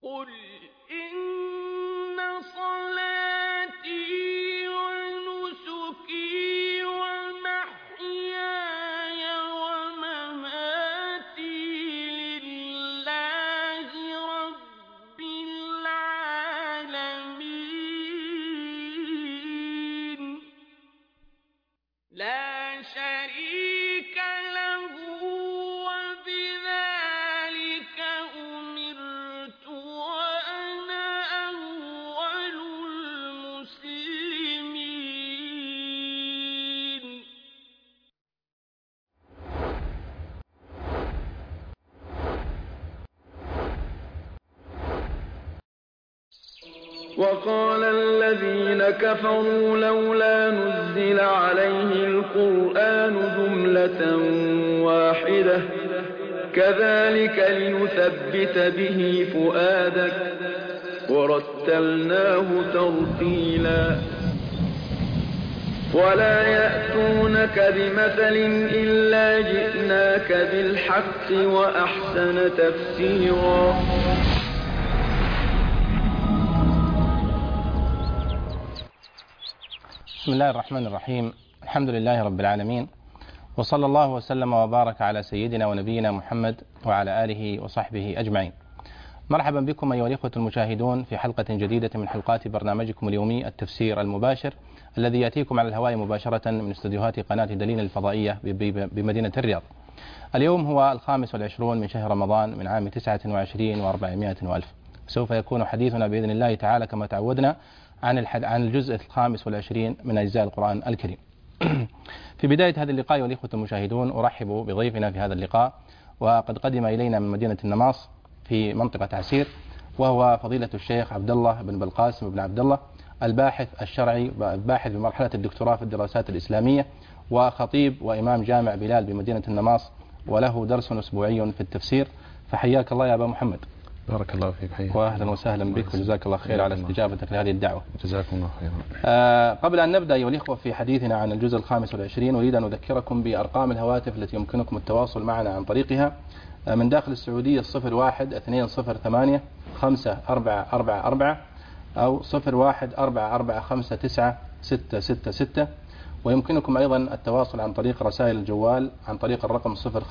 قل إن صلاتي ونسكي ومحياي ومماتي لله رب العالمين لا شريك له وبذلك أمرت وأنا أول المسلمين. وقال الذين كفروا لولا نزل عليه القرآن جملة واحدة كذلك لنثبت به فؤادك ورتلناه ترتيلا ولا يأتونك بمثل إلا جئناك بالحق وأحسن تفسيرا. بسم الله الرحمن الرحيم. الحمد لله رب العالمين، وصلى الله وسلم وبارك على سيدنا ونبينا محمد وعلى آله وصحبه أجمعين. مرحبا بكم أيها الإخوة المشاهدون في حلقة جديدة من حلقات برنامجكم اليومي التفسير المباشر الذي يأتيكم على الهواء مباشرة من استديوهات قناة دليل الفضائية بمدينة الرياض. اليوم هو 25 من شهر رمضان من عام 29 و400 وألف. سوف يكون حديثنا بإذن الله تعالى كما تعودنا عن الجزء 25 من أجزاء القرآن الكريم. في بداية هذا اللقاء والإخوة المشاهدون أرحب بضيفنا في هذا اللقاء، وقد قدم إلينا من مدينة النماص في منطقة عسير، وهو فضيلة الشيخ عبد الله بن بالقاسم بن عبد الله، الباحث الشرعي، باحث بمرحلة الدكتوراه في الدراسات الإسلامية، وخطيب وإمام جامع بلال بمدينة النماص، وله درس أسبوعي في التفسير. فحياك الله يا أبا محمد. بارك الله فيك. حياك واهلا وسهلا بك، وجزاك الله خير على استجابتك لهذه الدعوة. جزاكم الله خيرا. قبل أن نبدأ أيها الإخوة في حديثنا عن الجزء 25 أريد أن أذكركم بأرقام الهواتف التي يمكنكم التواصل معنا عن طريقها. من داخل السعودية 01-208-5444 أو 01-4459-666، ويمكنكم أيضا التواصل عن طريق رسائل الجوال عن طريق الرقم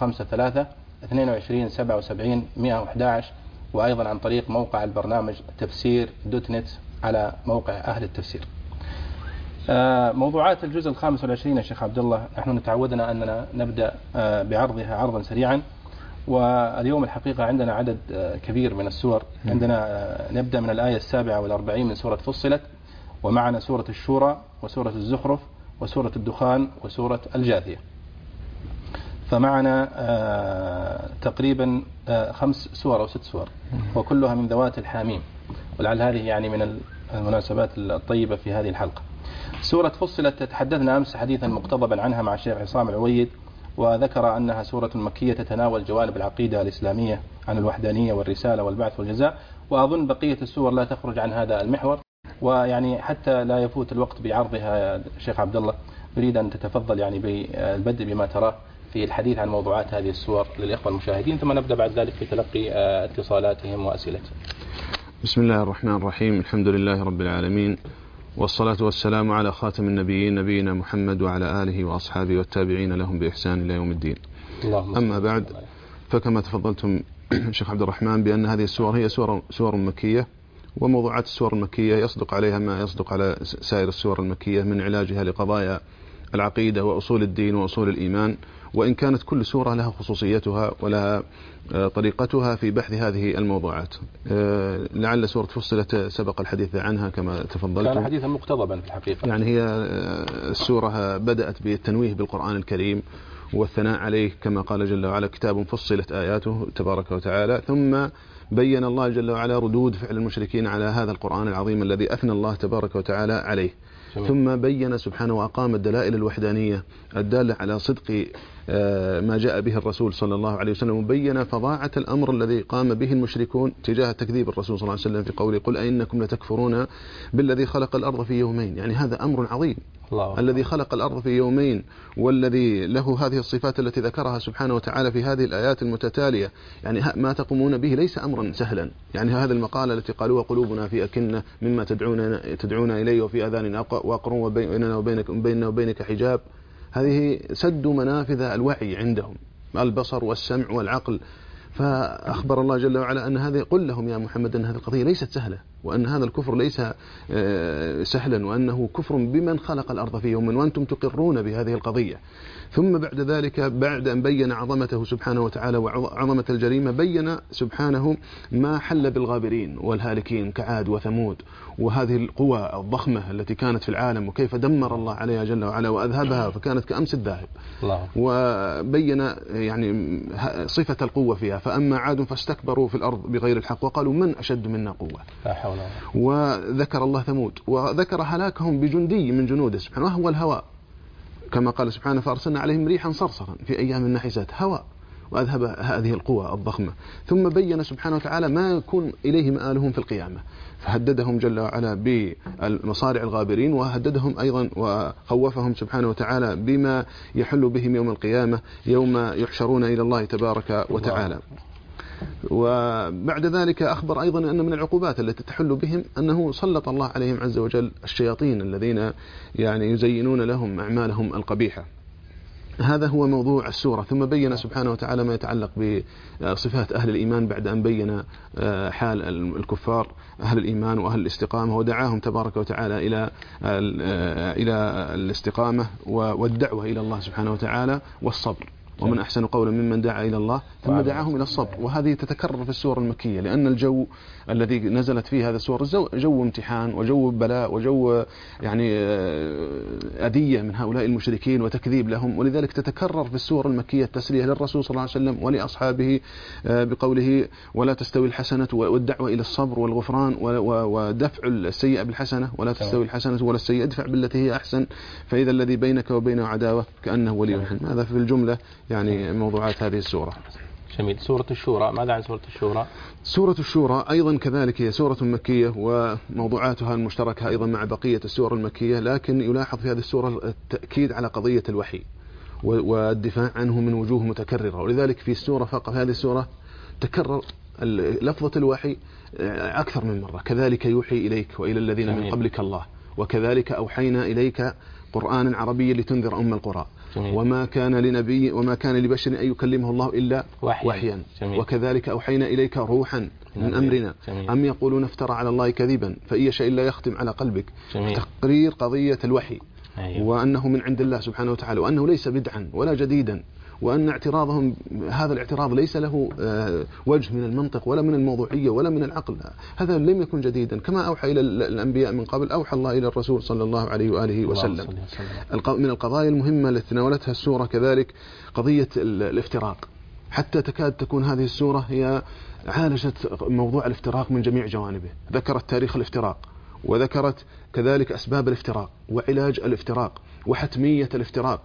053-22-77-111، وأيضا عن طريق موقع البرنامج تفسير .net على موقع أهل التفسير. موضوعات الجزء 25 يا شيخ عبد الله، نحن تعودنا أننا نبدأ بعرضها عرضا سريعا، واليوم الحقيقة عندنا عدد كبير من السور. عندنا نبدأ من الآية 47 من سورة فصلت، ومعنا سورة الشورى وسورة الزخرف وسورة الدخان وسورة الجاثية، فمعنا تقريبا 5 سور أو 6 سور، وكلها من ذوات الحاميم، ولعل هذه يعني من المناسبات الطيبة في هذه الحلقة. سورة فصلت تحدثنا أمس حديثا مقتضبا عنها مع الشيخ عصام العويد، وذكر أنها سورة مكية تتناول جوانب العقيدة الإسلامية عن الوحدانية والرسالة والبعث والجزاء، وأظن بقية السور لا تخرج عن هذا المحور، ويعني حتى لا يفوت الوقت بعرضها يا شيخ عبد الله نريد أن تتفضل يعني بالبدء بما تراه في الحديث عن موضوعات هذه السور للإخوة المشاهدين، ثم نبدأ بعد ذلك في تلقي اتصالاتهم وأسئلتهم. بسم الله الرحمن الرحيم. الحمد لله رب العالمين، والصلاة والسلام على خاتم النبيين نبينا محمد وعلى آله وأصحابه والتابعين لهم بإحسان إلى يوم الدين. أما بعد، فكما تفضلتم شيخ عبد الرحمن بأن هذه السور هي سور مكية، وموضوعات السور المكية يصدق عليها ما يصدق على سائر السور المكية من علاجها لقضايا العقيدة وأصول الدين وأصول الإيمان، وإن كانت كل سورة لها خصوصيتها ولها طريقتها في بحث هذه الموضوعات. لعل سورة فصلت سبق الحديث عنها كما تفضلتم، كان حديثا مقتضبا في الحقيقة. يعني هي السورة بدأت بالتنويه بالقرآن الكريم والثناء عليه كما قال جل وعلا كتاب فصلت آياته تبارك وتعالى، ثم بين الله جل وعلا ردود فعل المشركين على هذا القرآن العظيم الذي أثنى الله تبارك وتعالى عليه. ثم بين سبحانه وأقام الدلائل الوحدانية الدالة على صدق ما جاء به الرسول صلى الله عليه وسلم، وبين فظاعة الأمر الذي قام به المشركون تجاه تكذيب الرسول صلى الله عليه وسلم في قوله قل أئنكم لتكفرون بالذي خلق الأرض في يومين. يعني هذا أمر عظيم، الذي خلق الأرض في يومين والذي له هذه الصفات التي ذكرها سبحانه وتعالى في هذه الآيات المتتالية، يعني ما تقومون به ليس أمرا سهلا. يعني هذه المقالة التي قالوها قلوبنا في أكنة مما تدعون إليه وفي آذاننا وقر وبيننا وبينك حجاب، هذه سد منافذ الوعي عندهم، البصر والسمع والعقل. فأخبر الله جل وعلا أن هذه، قل لهم يا محمد أن هذه القضية ليست سهلة، وأن هذا الكفر ليس سهلا، وأنه كفر بمن خلق الأرض في يوم، وأنتم تقرون بهذه القضية. ثم بعد ذلك، بعد أن بين عظمته سبحانه وتعالى وعظمة الجريمة، بين سبحانه ما حل بالغابرين والهالكين كعاد وثمود، وهذه القوى الضخمة التي كانت في العالم، وكيف دمر الله عليها جل وعلا وأذهبها فكانت كأمس الذاهب. وبين يعني صفة القوة فيها، فأما عاد فاستكبروا في الأرض بغير الحق وقالوا من أشد منا قوة. وذكر الله ثمود، وذكر هلاكهم بجندي من جنوده سبحانه وهو الهواء، كما قال سبحانه فأرسلنا عليهم ريحا صرصرا في أيام نحسات، هواء، وأذهب هذه القوى الضخمة. ثم بين سبحانه وتعالى ما يكون إليه مآلهم في القيامة، فهددهم جل وعلا بالمصارع الغابرين، وهددهم أيضا وخوفهم سبحانه وتعالى بما يحل بهم يوم القيامة، يوم يحشرون إلى الله تبارك وتعالى. وبعد ذلك أخبر أيضا أن من العقوبات التي تحل بهم أنه سلط الله عليهم عز وجل الشياطين الذين يعني يزينون لهم أعمالهم القبيحة. هذا هو موضوع السورة. ثم بين سبحانه وتعالى ما يتعلق بصفات أهل الإيمان بعد أن بين حال الكفار أهل الإيمان وأهل الاستقامة، ودعاهم تبارك وتعالى إلى الاستقامة والدعوة إلى الله سبحانه وتعالى والصبر. ومن أحسن قولا ممن دعا إلى الله ثم دعاهم إلى الصبر. وهذه تتكرر في السور المكية، لأن الجو الذي نزلت فيه هذا السور جو امتحان وجو بلاء وجو يعني أذية من هؤلاء المشركين وتكذيب لهم، ولذلك تتكرر في السور المكية التسلية للرسول صلى الله عليه وسلم ولأصحابه بقوله ولا تستوي الحسنة، والدعوة إلى الصبر والغفران ودفع السيئة بالحسنة، ولا تستوي الحسنة ولا السيئة، ادفع بالتي هي أحسن فإذا الذي بينك وبينه عداوة كأنه ولي حميم. هذا في الجملة يعني موضوعات هذه السورة. جميل. سورة الشورى، ماذا عن سورة الشورى؟ سورة الشورى أيضا كذلك هي سورة مكية، وموضوعاتها المشتركة أيضا مع بقية السور المكية، لكن يلاحظ في هذه السورة التأكيد على قضية الوحي والدفاع عنه من وجوه متكررة. ولذلك في السورة فقط هذه السورة تكرر لفظة الوحي أكثر من مرة. كذلك يوحي إليك وإلى الذين من قبلك الله، وكذلك أوحينا إليك قرآنا عربيا لتنذر أم القرى، وما كان لنبي وما كان لبشر أن يكلمه الله إلا وحيا، وكذلك أوحينا إليك روحا من أمرنا، أم يقولون افترى على الله كذبا فإن يشاء الله يختم على قلبك. تقرير قضية الوحي وأنه من عند الله سبحانه وتعالى، وأنه ليس بدعا ولا جديدا، وأن اعتراضهم هذا الاعتراض ليس له وجه من المنطق ولا من الموضوعية ولا من العقل، هذا لم يكن جديدا. كما أوحى إلى الأنبياء من قبل أوحى الله إلى الرسول صلى الله عليه وآله وسلم. من القضايا المهمة التي تناولتها السورة كذلك قضية الافتراق، حتى تكاد تكون هذه السورة هي عالجت موضوع الافتراق من جميع جوانبه. ذكرت تاريخ الافتراق، وذكرت كذلك أسباب الافتراق وعلاج الافتراق وحتمية الافتراق.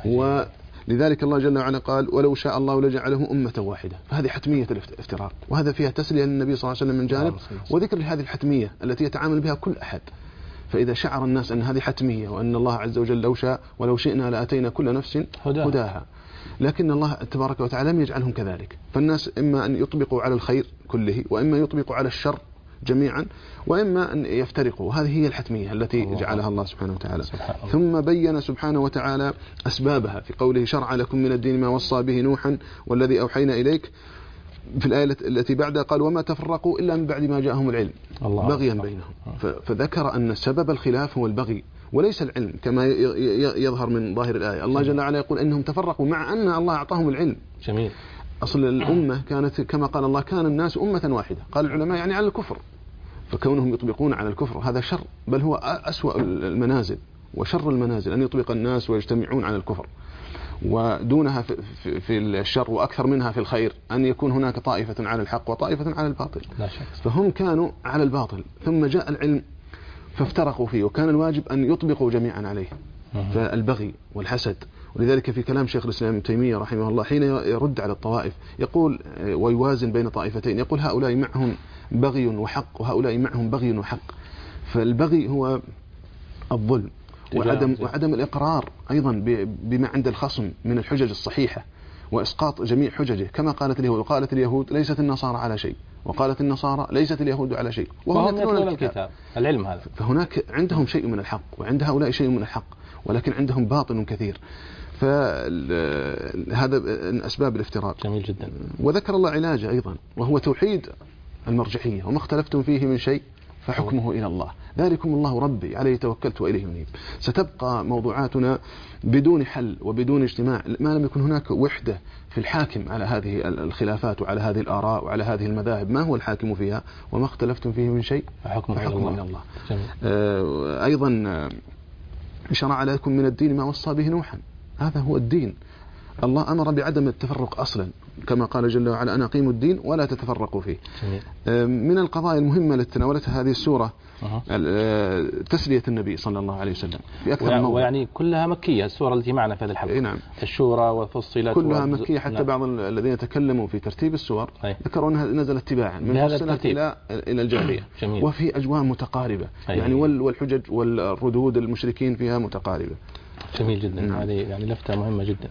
ولذلك الله جل وعلا قال ولو شاء الله لجعلهم أمة واحدة، فهذه حتمية الافتراق، وهذا فيها تسلية للنبي صلى الله عليه وسلم من جانب، وذكر لهذه الحتمية التي يتعامل بها كل أحد. فإذا شعر الناس أن هذه حتمية وأن الله عز وجل لو شاء ولو شئنا لأتينا كل نفس هداها، لكن الله تبارك وتعالى لم يجعلهم كذلك. فالناس إما أن يطبقوا على الخير كله، وإما يطبقوا على الشر جميعا، وإما أن يفترقوا. وهذه هي الحتمية التي جعلها الله سبحانه وتعالى. ثم بين سبحانه وتعالى أسبابها في قوله شرع لكم من الدين ما وصى به نوحا والذي أوحينا إليك. في الآية التي بعدها قال وما تفرقوا إلا من بعد ما جاءهم العلم بغيا بينهم. فذكر أن سبب الخلاف هو البغي وليس العلم كما يظهر من ظاهر الآية. الله جل وعلا يقول إنهم تفرقوا مع أن الله أعطاهم العلم. جميل. أصل الأمة كانت كما قال الله كان الناس أمة واحدة، قال العلماء يعني على الكفر، فكونهم يطبقون على الكفر هذا شر، بل هو أسوأ المنازل وشر المنازل أن يطبق الناس ويجتمعون على الكفر، ودونها في الشر وأكثر منها في الخير أن يكون هناك طائفة على الحق وطائفة على الباطل. لا شك. فهم كانوا على الباطل، ثم جاء العلم فافترقوا فيه، وكان الواجب أن يطبقوا جميعا عليه. فالبغي والحسد. ولذلك في كلام شيخ الإسلام ابن تيمية رحمه الله حين يرد على الطوائف يقول ويوازن بين طائفتين، يقول هؤلاء معهم بغي وحق وهؤلاء معهم بغي وحق. فالبغي هو الظلم وعدم الإقرار أيضا بما عند الخصم من الحجج الصحيحة وإسقاط جميع حججه، كما قالت اليهود. وقالت اليهود ليست النصارى على شيء، وقالت النصارى ليست اليهود على شيء، وهم يتلون الكتاب. العلم هذا. فهناك عندهم شيء من الحق وعند هؤلاء شيء من الحق، ولكن عندهم باطل كثير. فهذا من أسباب الافتراق. جميل جدا. وذكر الله علاجه أيضا، وهو توحيد المرجحية. وما اختلفتم فيه من شيء فحكمه إلى الله، ذلكم الله ربي عليه توكلت وإليه أنيب. ستبقى موضوعاتنا بدون حل وبدون اجتماع ما لم يكن هناك وحدة في الحاكم على هذه الخلافات وعلى هذه الآراء وعلى هذه المذاهب. ما هو الحاكم فيها؟ وما اختلفتم فيه من شيء فحكمه إلى الله. أيضا شرع لكم من الدين ما وصى به نوحا، هذا هو الدين. الله أمر بعدم التفرق أصلا، كما قال جل وعلا أن أقيموا الدين ولا تتفرقوا فيه. من القضايا المهمة التي تناولتها هذه السورة تسلية النبي صلى الله عليه وسلم في أكثر من موضع. ويعني كلها مكية السورة التي معنا في هذه الحلقة. نعم. الشورى وفصلت كلها مكية، حتى نعم. بعض الذين تكلموا في ترتيب السور ذكروا أنها نزلت تباعا من فصلت إلى الجارية. وفي أجواء متقاربة يعني والحجج والردود المشركين فيها متقاربة. جميل جدا. نعم. هذه يعني لفتة مهمة جدا.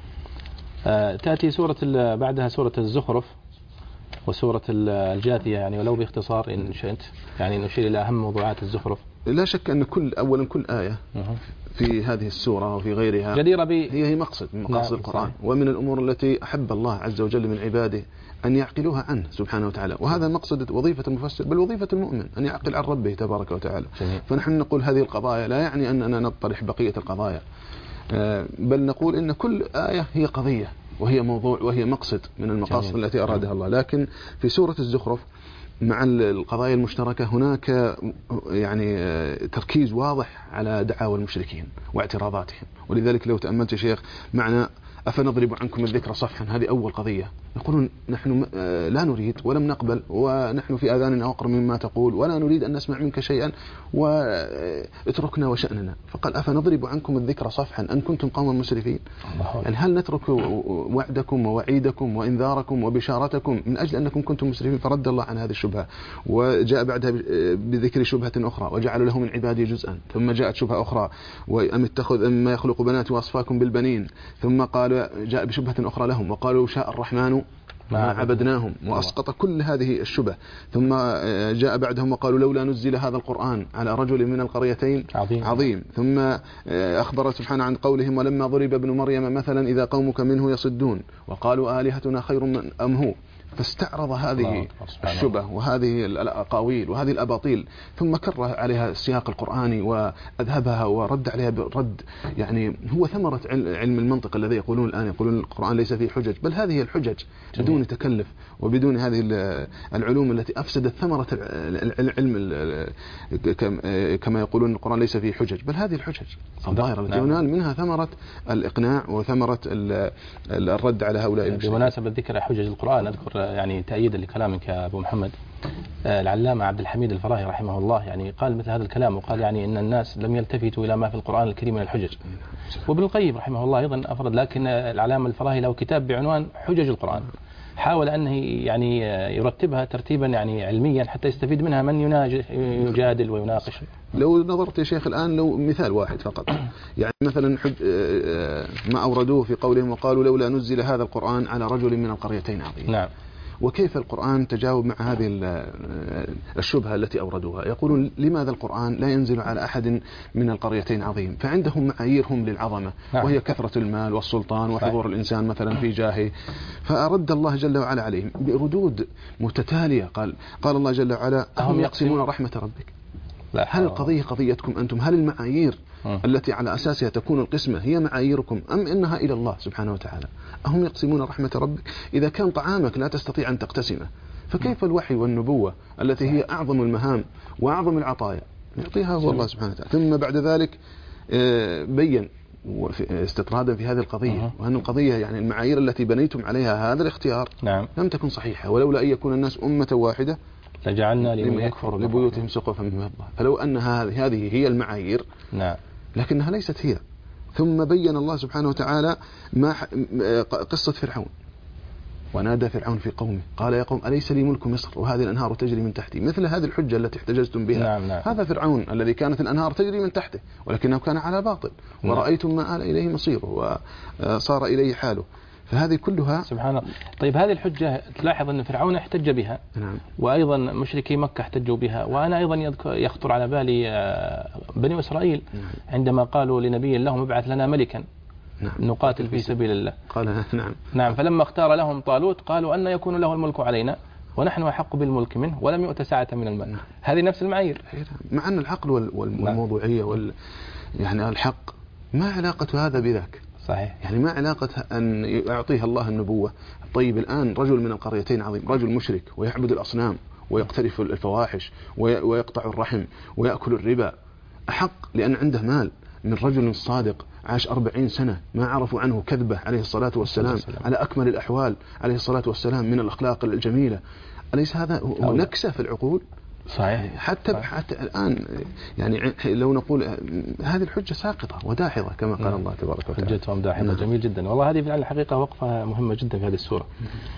تأتي سورة بعدها سورة الزخرف وسورة الجاثية، يعني ولو باختصار إن شئت يعني نشير إلى أهم موضوعات الزخرف. لا شك أن كل آية في هذه السورة وفي غيرها جديرة هي مقصد من مقاصد القرآن، ومن الأمور التي أحب الله عز وجل من عباده أن يعقلوها عنه سبحانه وتعالى. وهذا مقصد وظيفة المفسر بل وظيفة المؤمن أن يعقل عن ربه تبارك وتعالى. فنحن نقول هذه القضايا لا يعني أننا نطرح بقية القضايا، بل نقول إن كل آية هي قضية وهي موضوع وهي مقصد من المقاصد التي أرادها الله. لكن في سورة الزخرف مع القضايا المشتركة هناك يعني تركيز واضح على دعاوى المشركين واعتراضاتهم. ولذلك لو تأملت يا شيخ معنا أفنضرب عنكم الذكر صفحا، هذه أول قضية. يقولون نحن لا نريد ولم نقبل ونحن في آذاننا وقر مما تقول ولا نريد أن نسمع منك شيئا واتركنا وشأننا. فقال أفنضرب عنكم الذكر صفحا أن كنتم قوما مسرفين. يعني هل نترك وعدكم ووعيدكم وإنذاركم وبشارتكم من أجل أنكم كنتم مسرفين؟ فرد الله عن هذه الشبهة، وجاء بعدها بذكر شبهة أخرى وجعل له من عباده جزءا. ثم جاءت شبهة أخرى وأم اتخذ أما يخلق بنات وأصفاكم بالبنين. ثم قال جاء بشبهة أخرى لهم وقالوا شاء الرحمن ما عبدناهم، وأسقط كل هذه الشبه. ثم جاء بعدهم وقالوا لولا نزل هذا القرآن على رجل من القريتين عظيم. ثم أخبر سبحانه عن قولهم ولما ضرب ابن مريم مثلا إذا قومك منه يصدون وقالوا آلهتنا خير من أم هو. فاستعرض هذه الشبه وهذه الأقاويل وهذه الأباطيل، ثم كره عليها السياق القرآني وأذهبها ورد عليها برد يعني هو ثمرة علم المنطق الذي يقولون الآن، يقولون القرآن ليس فيه حجج، بل هذه الحجج بدون تكلف وبدون هذه العلوم التي أفسدت ثمرة العلم، كما يقولون القرآن ليس فيه حجج، بل هذه الحجج الظاهرة التي ينال منها ثمرة الإقناع وثمرة الرد على هؤلاء المشركين. بمناسبة ذكر حجج القرآن أذكر يعني تأييدا لكلامك يا أبو محمد، العلامة عبد الحميد الفراهي رحمه الله يعني قال مثل هذا الكلام، وقال يعني إن الناس لم يلتفتوا إلى ما في القرآن الكريم من الحجج. وابن القيم رحمه الله أيضا أفرد، لكن العلامة الفراهي له كتاب بعنوان حجج القرآن، حاول أنه يعني يرتبها ترتيبا يعني علميا حتى يستفيد منها من يجادل ويناقش. لو نظرت يا شيخ الآن لو مثال واحد فقط، يعني مثلا ما أوردوه في قولهم وقالوا لولا نزل هذا القرآن على رجل من القريتين عظيم. نعم. وكيف القرآن تجاوب مع هذه الشبهة التي أوردوها؟ يقولون لماذا القرآن لا ينزل على أحد من القريتين عظيم؟ فعندهم معاييرهم للعظمة وهي كثرة المال والسلطان وحضور الإنسان مثلا في جاهه. فأرد الله جل وعلا عليهم بردود متتالية. قال الله جل وعلا أهم يقسمون رحمة ربك؟ هل القضية قضيتكم أنتم؟ هل المعايير التي على أساسها تكون القسمة هي معاييركم أم إنها إلى الله سبحانه وتعالى؟ أهم يقسمون رحمة ربك؟ إذا كان طعامك لا تستطيع أن تقتسمه فكيف الوحي والنبوة التي هي أعظم المهام وأعظم العطايا يعطيها هو الله سبحانه وتعالى؟ ثم بعد ذلك بين استطرادا في هذه القضية وأن القضية يعني المعايير التي بنيتم عليها هذا الاختيار لم تكن صحيحة، ولولا أن يكون الناس أمة واحدة لجعلنا لمن يكفر لبيوتهم سقفا من فضة. فلو أن هذه هي المعايير، نعم، لكنها ليست هي. ثم بين الله سبحانه وتعالى قصة فرعون. ونادى فرعون في قومه قال يا قوم أليس لي ملك مصر وهذه الأنهار تجري من تحتي، مثل هذه الحجة التي احتجزتم بها. نعم. هذا فرعون الذي كانت الأنهار تجري من تحته ولكنه كان على باطل. ورأيتم ما آل إليه مصيره وصار إليه حاله. فهذه كلها سبحان الله. طيب هذه الحجة تلاحظ أن فرعون احتج بها، نعم. وأيضا مشركي مكة احتجوا بها، وأنا أيضا يخطر على بالي بني إسرائيل عندما قالوا لنبي لهم ابعث لنا ملكا نقاتل في سبيل الله. قال نعم. فلما اختار لهم طالوت قالوا أن يكون له الملك علينا ونحن أحق بالملك منه ولم يؤت ساعة من المال. هذه نفس المعايير. مع أن العقل والموضوعية يعني الحق ما علاقة هذا بذاك. صحيح. يعني ما علاقة أن يعطيها الله النبوة. طيب الآن رجل من القريتين عظيم، رجل مشرك ويعبد الأصنام ويقترف الفواحش ويقطع الرحم ويأكل الربا، أحق لأن عنده مال من رجل صادق عاش 40 سنة ما عرفوا عنه كذبة عليه الصلاة والسلام على أكمل الأحوال عليه الصلاة والسلام من الأخلاق الجميلة. أليس هذا نكسة في العقول؟ صحيح. حتى الآن يعني لو نقول هذه الحجة ساقطة وداحضة كما قال الله تبارك وتعالى. حجتهم داحضة. جميل جدا والله. هذه في الحقيقة وقفة مهمة جدا في هذه السورة.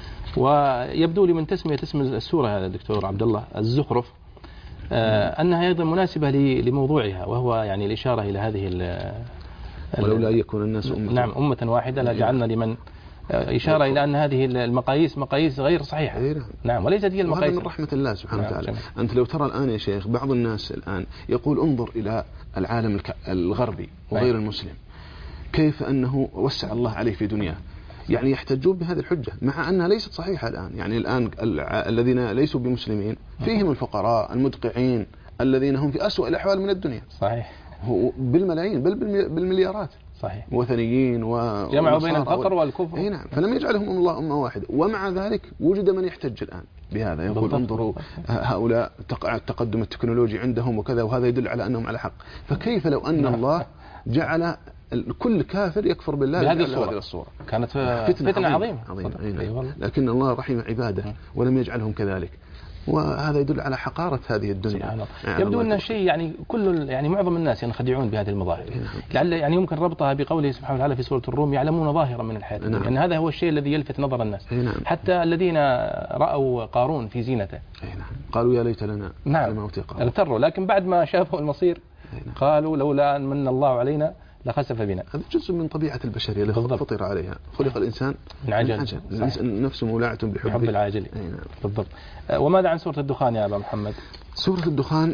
ويبدو لي من تسمية اسم السورة هذا دكتور عبد الله الزخرف أنها أيضا مناسبة لموضوعها، وهو يعني الإشارة إلى هذه ولولا أن يكون الناس أمة واحدة لجعلنا لمن، إشارة إلى أن هذه المقاييس مقاييس غير صحيحة. نعم. وليست هي المقاييس. وهذا من رحمة الله سبحانه وتعالى. أنت لو ترى الآن يا شيخ بعض الناس الآن يقول انظر إلى العالم الغربي وغير المسلم كيف أنه وسع الله عليه في دنياه، يعني يحتجون بهذه الحجة مع أنها ليست صحيحة. يعني الآن الذين ليسوا بمسلمين فيهم الفقراء المدقعين الذين هم في أسوأ الأحوال من الدنيا. صحيح. بالملايين بل بالمليارات. صحيح. وثنيين جمعوا بين الفقر والكفر. نعم. فلم يجعلهم الله أمة واحدة، ومع ذلك وجد من يحتج الآن بهذا يقول انظروا هؤلاء التقدم التكنولوجي عندهم وكذا، وهذا يدل على أنهم على حق. فكيف لو أن الله جعل كل كافر يكفر بالله بهذه الصورة؟ كانت فتنة عظيمة. لكن الله رحم عباده ولم يجعلهم كذلك، وهذا يدل على حقارة هذه الدنيا. يبدو أن شيء يعني يعني معظم الناس ينخدعون بهذه المظاهر. لعل يعني يمكن ربطها بقوله سبحانه وتعالى في سورة الروم يعلمون ظاهرا من الحياة الدنيا، لأن هذا هو الشيء الذي يلفت نظر الناس. حتى الذين رأوا قارون في زينته قالوا يا ليت لنا اغتروا، لكن بعد ما شافوا المصير قالوا لولا أن من الله علينا لخسف بنا. هذا جزء من طبيعة البشرية التي فطر عليها. خلق الإنسان من عجل. نفسه مولعة بحب العاجل. بالضبط. وماذا عن سورة الدخان يا أبا محمد؟ سورة الدخان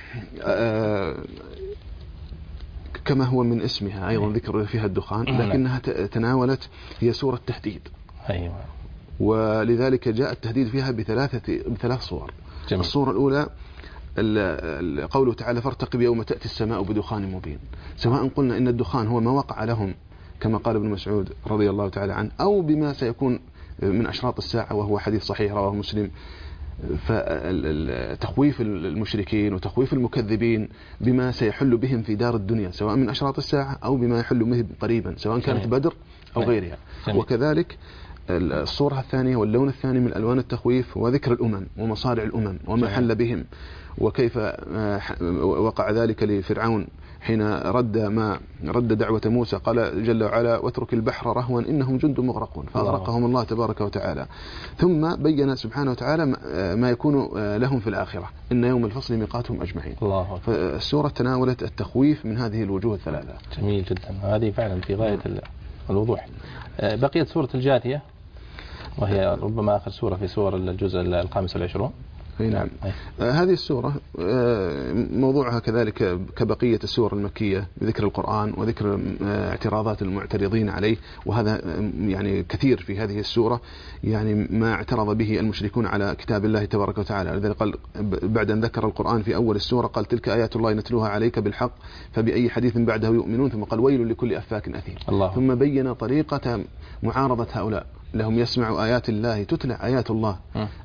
كما هو من اسمها أيضا ذكر فيها الدخان، لكنها تناولت هي سورة تهديد. أيوة. ولذلك جاء التهديد فيها بثلاث صور. جميل. الصورة الأولى قوله تعالى فارتقب يوم تأتي السماء بدخان مبين. سواء قلنا إن الدخان هو ما وقع لهم كما قال ابن مسعود رضي الله تعالى عنه، أو بما سيكون من أشراط الساعة وهو حديث صحيح رواه مسلم. فتخويف المشركين وتخويف المكذبين بما سيحل بهم في دار الدنيا سواء من أشراط الساعة أو بما يحل به قريبا سواء كانت بدر أو غيرها. وكذلك الصورة الثانية واللون الثاني من ألوان التخويف وذكر الأمم ومصارع الأمم وما حل بهم، وكيف وقع ذلك لفرعون حين رد دعوة موسى قال جل وعلا واترك البحر رهوا إنهم جند مغرقون فأغرقهم الله تبارك وتعالى. ثم بين سبحانه وتعالى ما يكون لهم في الآخرة إن يوم الفصل ميقاتهم أجمعين. فالسورة تناولت التخويف من هذه الوجوه الثلاثة. جميل جدا. هذه فعلا في غاية الوضوح. بقيت سورة الجاثية وهي ربما آخر سورة في سور الجزء 25. نعم. هذه السورة موضوعها كذلك كبقية السور المكية بذكر القرآن وذكر اعتراضات المعترضين عليه، وهذا يعني كثير في هذه السورة، يعني ما اعترض به المشركون على كتاب الله تبارك وتعالى. لذلك قال بعد أن ذكر القرآن في أول السورة قال تلك آيات الله نتلوها عليك بالحق فبأي حديث بعده يؤمنون، ثم قال ويل لكل أفاك أثيم. ثم بين طريقة معارضة هؤلاء، لهم يسمع آيات الله تتلى آيات الله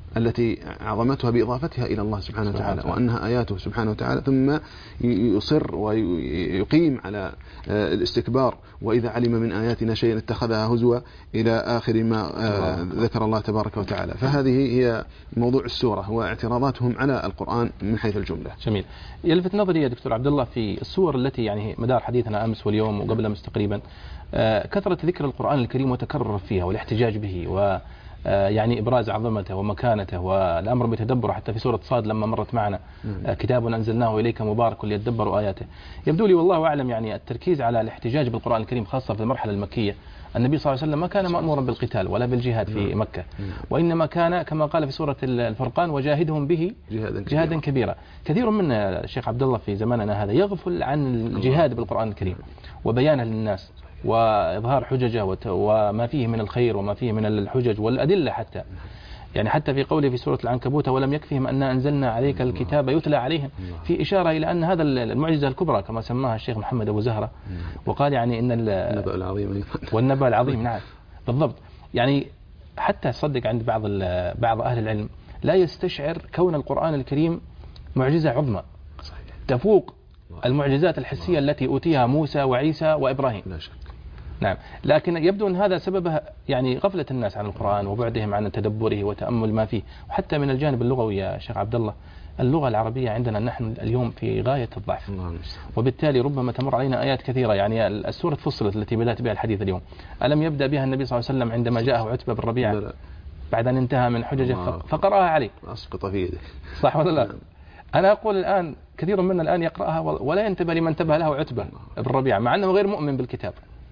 التي عظمتها بإضافتها إلى الله سبحانه وتعالى وأنها آياته سبحانه وتعالى، ثم يصر ويقيم على الاستكبار وإذا علم من آياتنا شيئا اتخذها هزوا إلى آخر ما ذكر الله تبارك وتعالى. فهذه هي موضوع السورة، هو اعتراضاتهم على القرآن من حيث الجملة. جميل. يلفت نظري يا دكتور عبد الله في السور التي يعني مدار حديثنا أمس واليوم وقبل أمس تقريبا كثرة ذكر القرآن الكريم وتكرر فيها والاحتجاج به و يعني إبراز عظمته ومكانته والأمر بتدبره، حتى في سورة صاد لما مرت معنا كتاب أنزلناه إليك مبارك ليدبروا آياته. يبدو لي والله أعلم يعني التركيز على الاحتجاج بالقرآن الكريم خاصة في المرحلة المكية، النبي صلى الله عليه وسلم ما كان مأمورا بالقتال ولا بالجهاد في مكة، وإنما كان كما قال في سورة الفرقان وجاهدهم به جهادا كبيرا. كثير منا الشيخ عبد الله في زماننا هذا يغفل عن الجهاد بالقرآن الكريم وبيانه للناس وإظهار حججه وما فيه من الخير وما فيه من الحجج والأدلة، حتى يعني حتى في قوله في سورة العنكبوت ولم يكفهم أن أنزلنا عليك الكتاب يتلى عليهم، في إشارة إلى أن هذا المعجزة الكبرى كما سماها الشيخ محمد أبو زهرة، وقال يعني إن النبأ العظيم والنبأ العظيم. نعم بالضبط. يعني حتى صدق عند بعض أهل العلم لا يستشعر كون القرآن الكريم معجزة عظمى تفوق المعجزات الحسية التي أوتيها موسى وعيسى وإبراهيم. لا شك. نعم، لكن يبدو أن هذا سببها يعني غفلة الناس عن القرآن وبعدهم عن تدبره وتأمل ما فيه. وحتى من الجانب اللغوي يا شيخ عبد الله، اللغة العربية عندنا نحن اليوم في غاية الضعف، وبالتالي ربما تمر علينا آيات كثيرة. يعني السورة فصلت التي بدأت بها الحديث اليوم، ألم يبدأ بها النبي صلى الله عليه وسلم عندما جاءه عتبة بن ربيعة بعد أن انتهى من حججه فقرأها عليه؟ أسقط في يده. صح ولا لا؟ أنا أقول الآن كثير منا الآن يقرأها ولا ينتبه لما انتبه له عتبة بن ربيعة مع أنه غير مؤمن بالكتاب.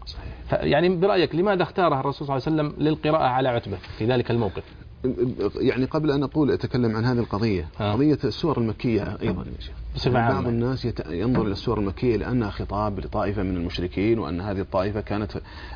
يعني برأيك لماذا اختارها الرسول صلى الله عليه وسلم للقراءة على عتبة في ذلك الموقف؟ يعني قبل أن أتكلم عن هذه القضية، قضية السور المكية أيضا بعض الناس ينظر إلى السور المكية لأنها خطاب لطائفة من المشركين، وأن هذه الطائفة كانت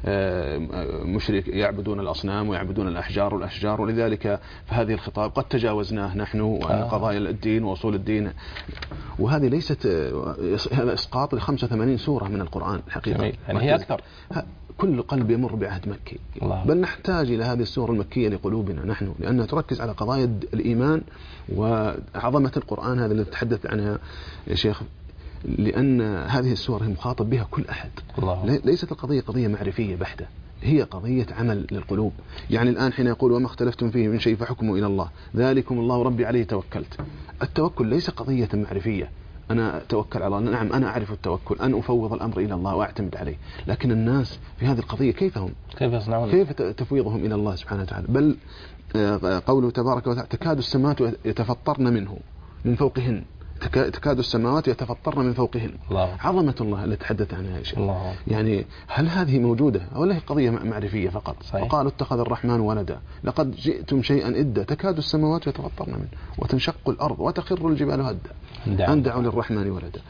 مشرك يعبدون الأصنام ويعبدون الأحجار والأشجار، ولذلك فهذه الخطاب قد تجاوزناه نحن وأن قضايا الدين وأصول الدين. وهذه ليست هذا إسقاط ل85 سورة من القرآن الحقيقة، يعني هي أكثر. كل قلب يمر بعهد مكي، بل نحتاج إلى هذه السور المكية لقلوبنا نحن، لأنها تركز على قضايا الإيمان وعظمة القرآن هذا اللي نتحدث عنها يا شيخ، لأن هذه السور مخاطب بها كل أحد. ليست القضية قضية معرفية بحتة، هي قضية عمل للقلوب. يعني الآن حين يقول وما اختلفتم فيه من شيء فحكمه إلى الله ذلكم الله ربي عليه توكلت. التوكل ليس قضية معرفية، أنا أتوكل على الله، نعم أنا أعرف التوكل، أن أفوض الأمر إلى الله وأعتمد عليه، لكن الناس في هذه القضية كيف يصنعون؟ كيف تفويضهم إلى الله سبحانه وتعالى؟ بل قوله تبارك وتعالى تكاد السماوات يتفطرن منه من فوقهن، تكاد السماوات يتفطرن من فوقهن. عظمة الله التي تحدث عنها يا شيخ. يعني هل هذه موجودة ولا هي قضية معرفية فقط؟ وقالوا اتخذ الرحمن ولدا لقد جئتم شيئا إدا تكاد السماوات يتفطرن منه وتنشق الأرض وتخر الجبال هدا أن دعوا للرحمن ولدا.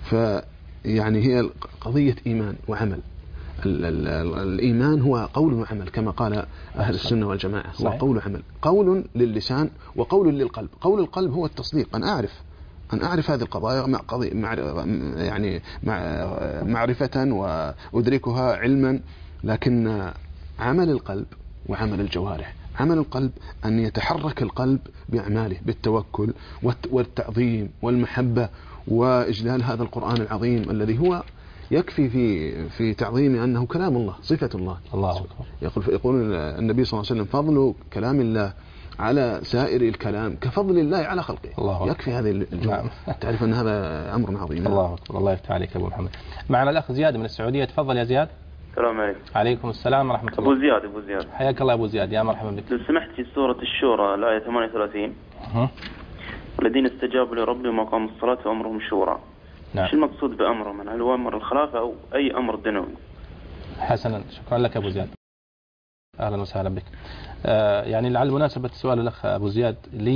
فيعني هي قضية إيمان وعمل. الإيمان هو قول وعمل كما قال أهل السنة والجماعة، هو قول وعمل، قول للسان وقول للقلب. قول القلب هو التصديق، أن أعرف هذه القضايا يعني معرفة وأدركها علما، لكن عمل القلب وعمل الجوارح. عمل القلب أن يتحرك القلب بأعماله بالتوكل والتعظيم والمحبة وإجلال هذا القرآن العظيم الذي هو يكفي في تعظيم أنه كلام الله، صفة الله. يقول النبي صلى الله عليه وسلم فضل كلام الله على سائر الكلام كفضل الله على خلقه. يكفي هذه الجملة. تعرف أن هذا أمر عظيم. الله أكبر. الله يفتح عليك أبو محمد. معنا الأخ زياد من السعودية. تفضل يا زياد. السلام عليكم. عليكم السلام ورحمة الله. أبو زياد حياك الله أبو زياد، يا مرحبا بك. لو سمحت في سورة الشورى الآية 38 الذين استجابوا لربهم وقاموا الصلاة وأمرهم شورى. نعم. شو المقصود بأمرهم؟ هل هو أمر الخلافة أو أي أمر دنوي؟ حسنا، شكرا لك أبو زياد، أهلا وسهلا بك. يعني لعل مناسبة السؤال الأخ أبو زياد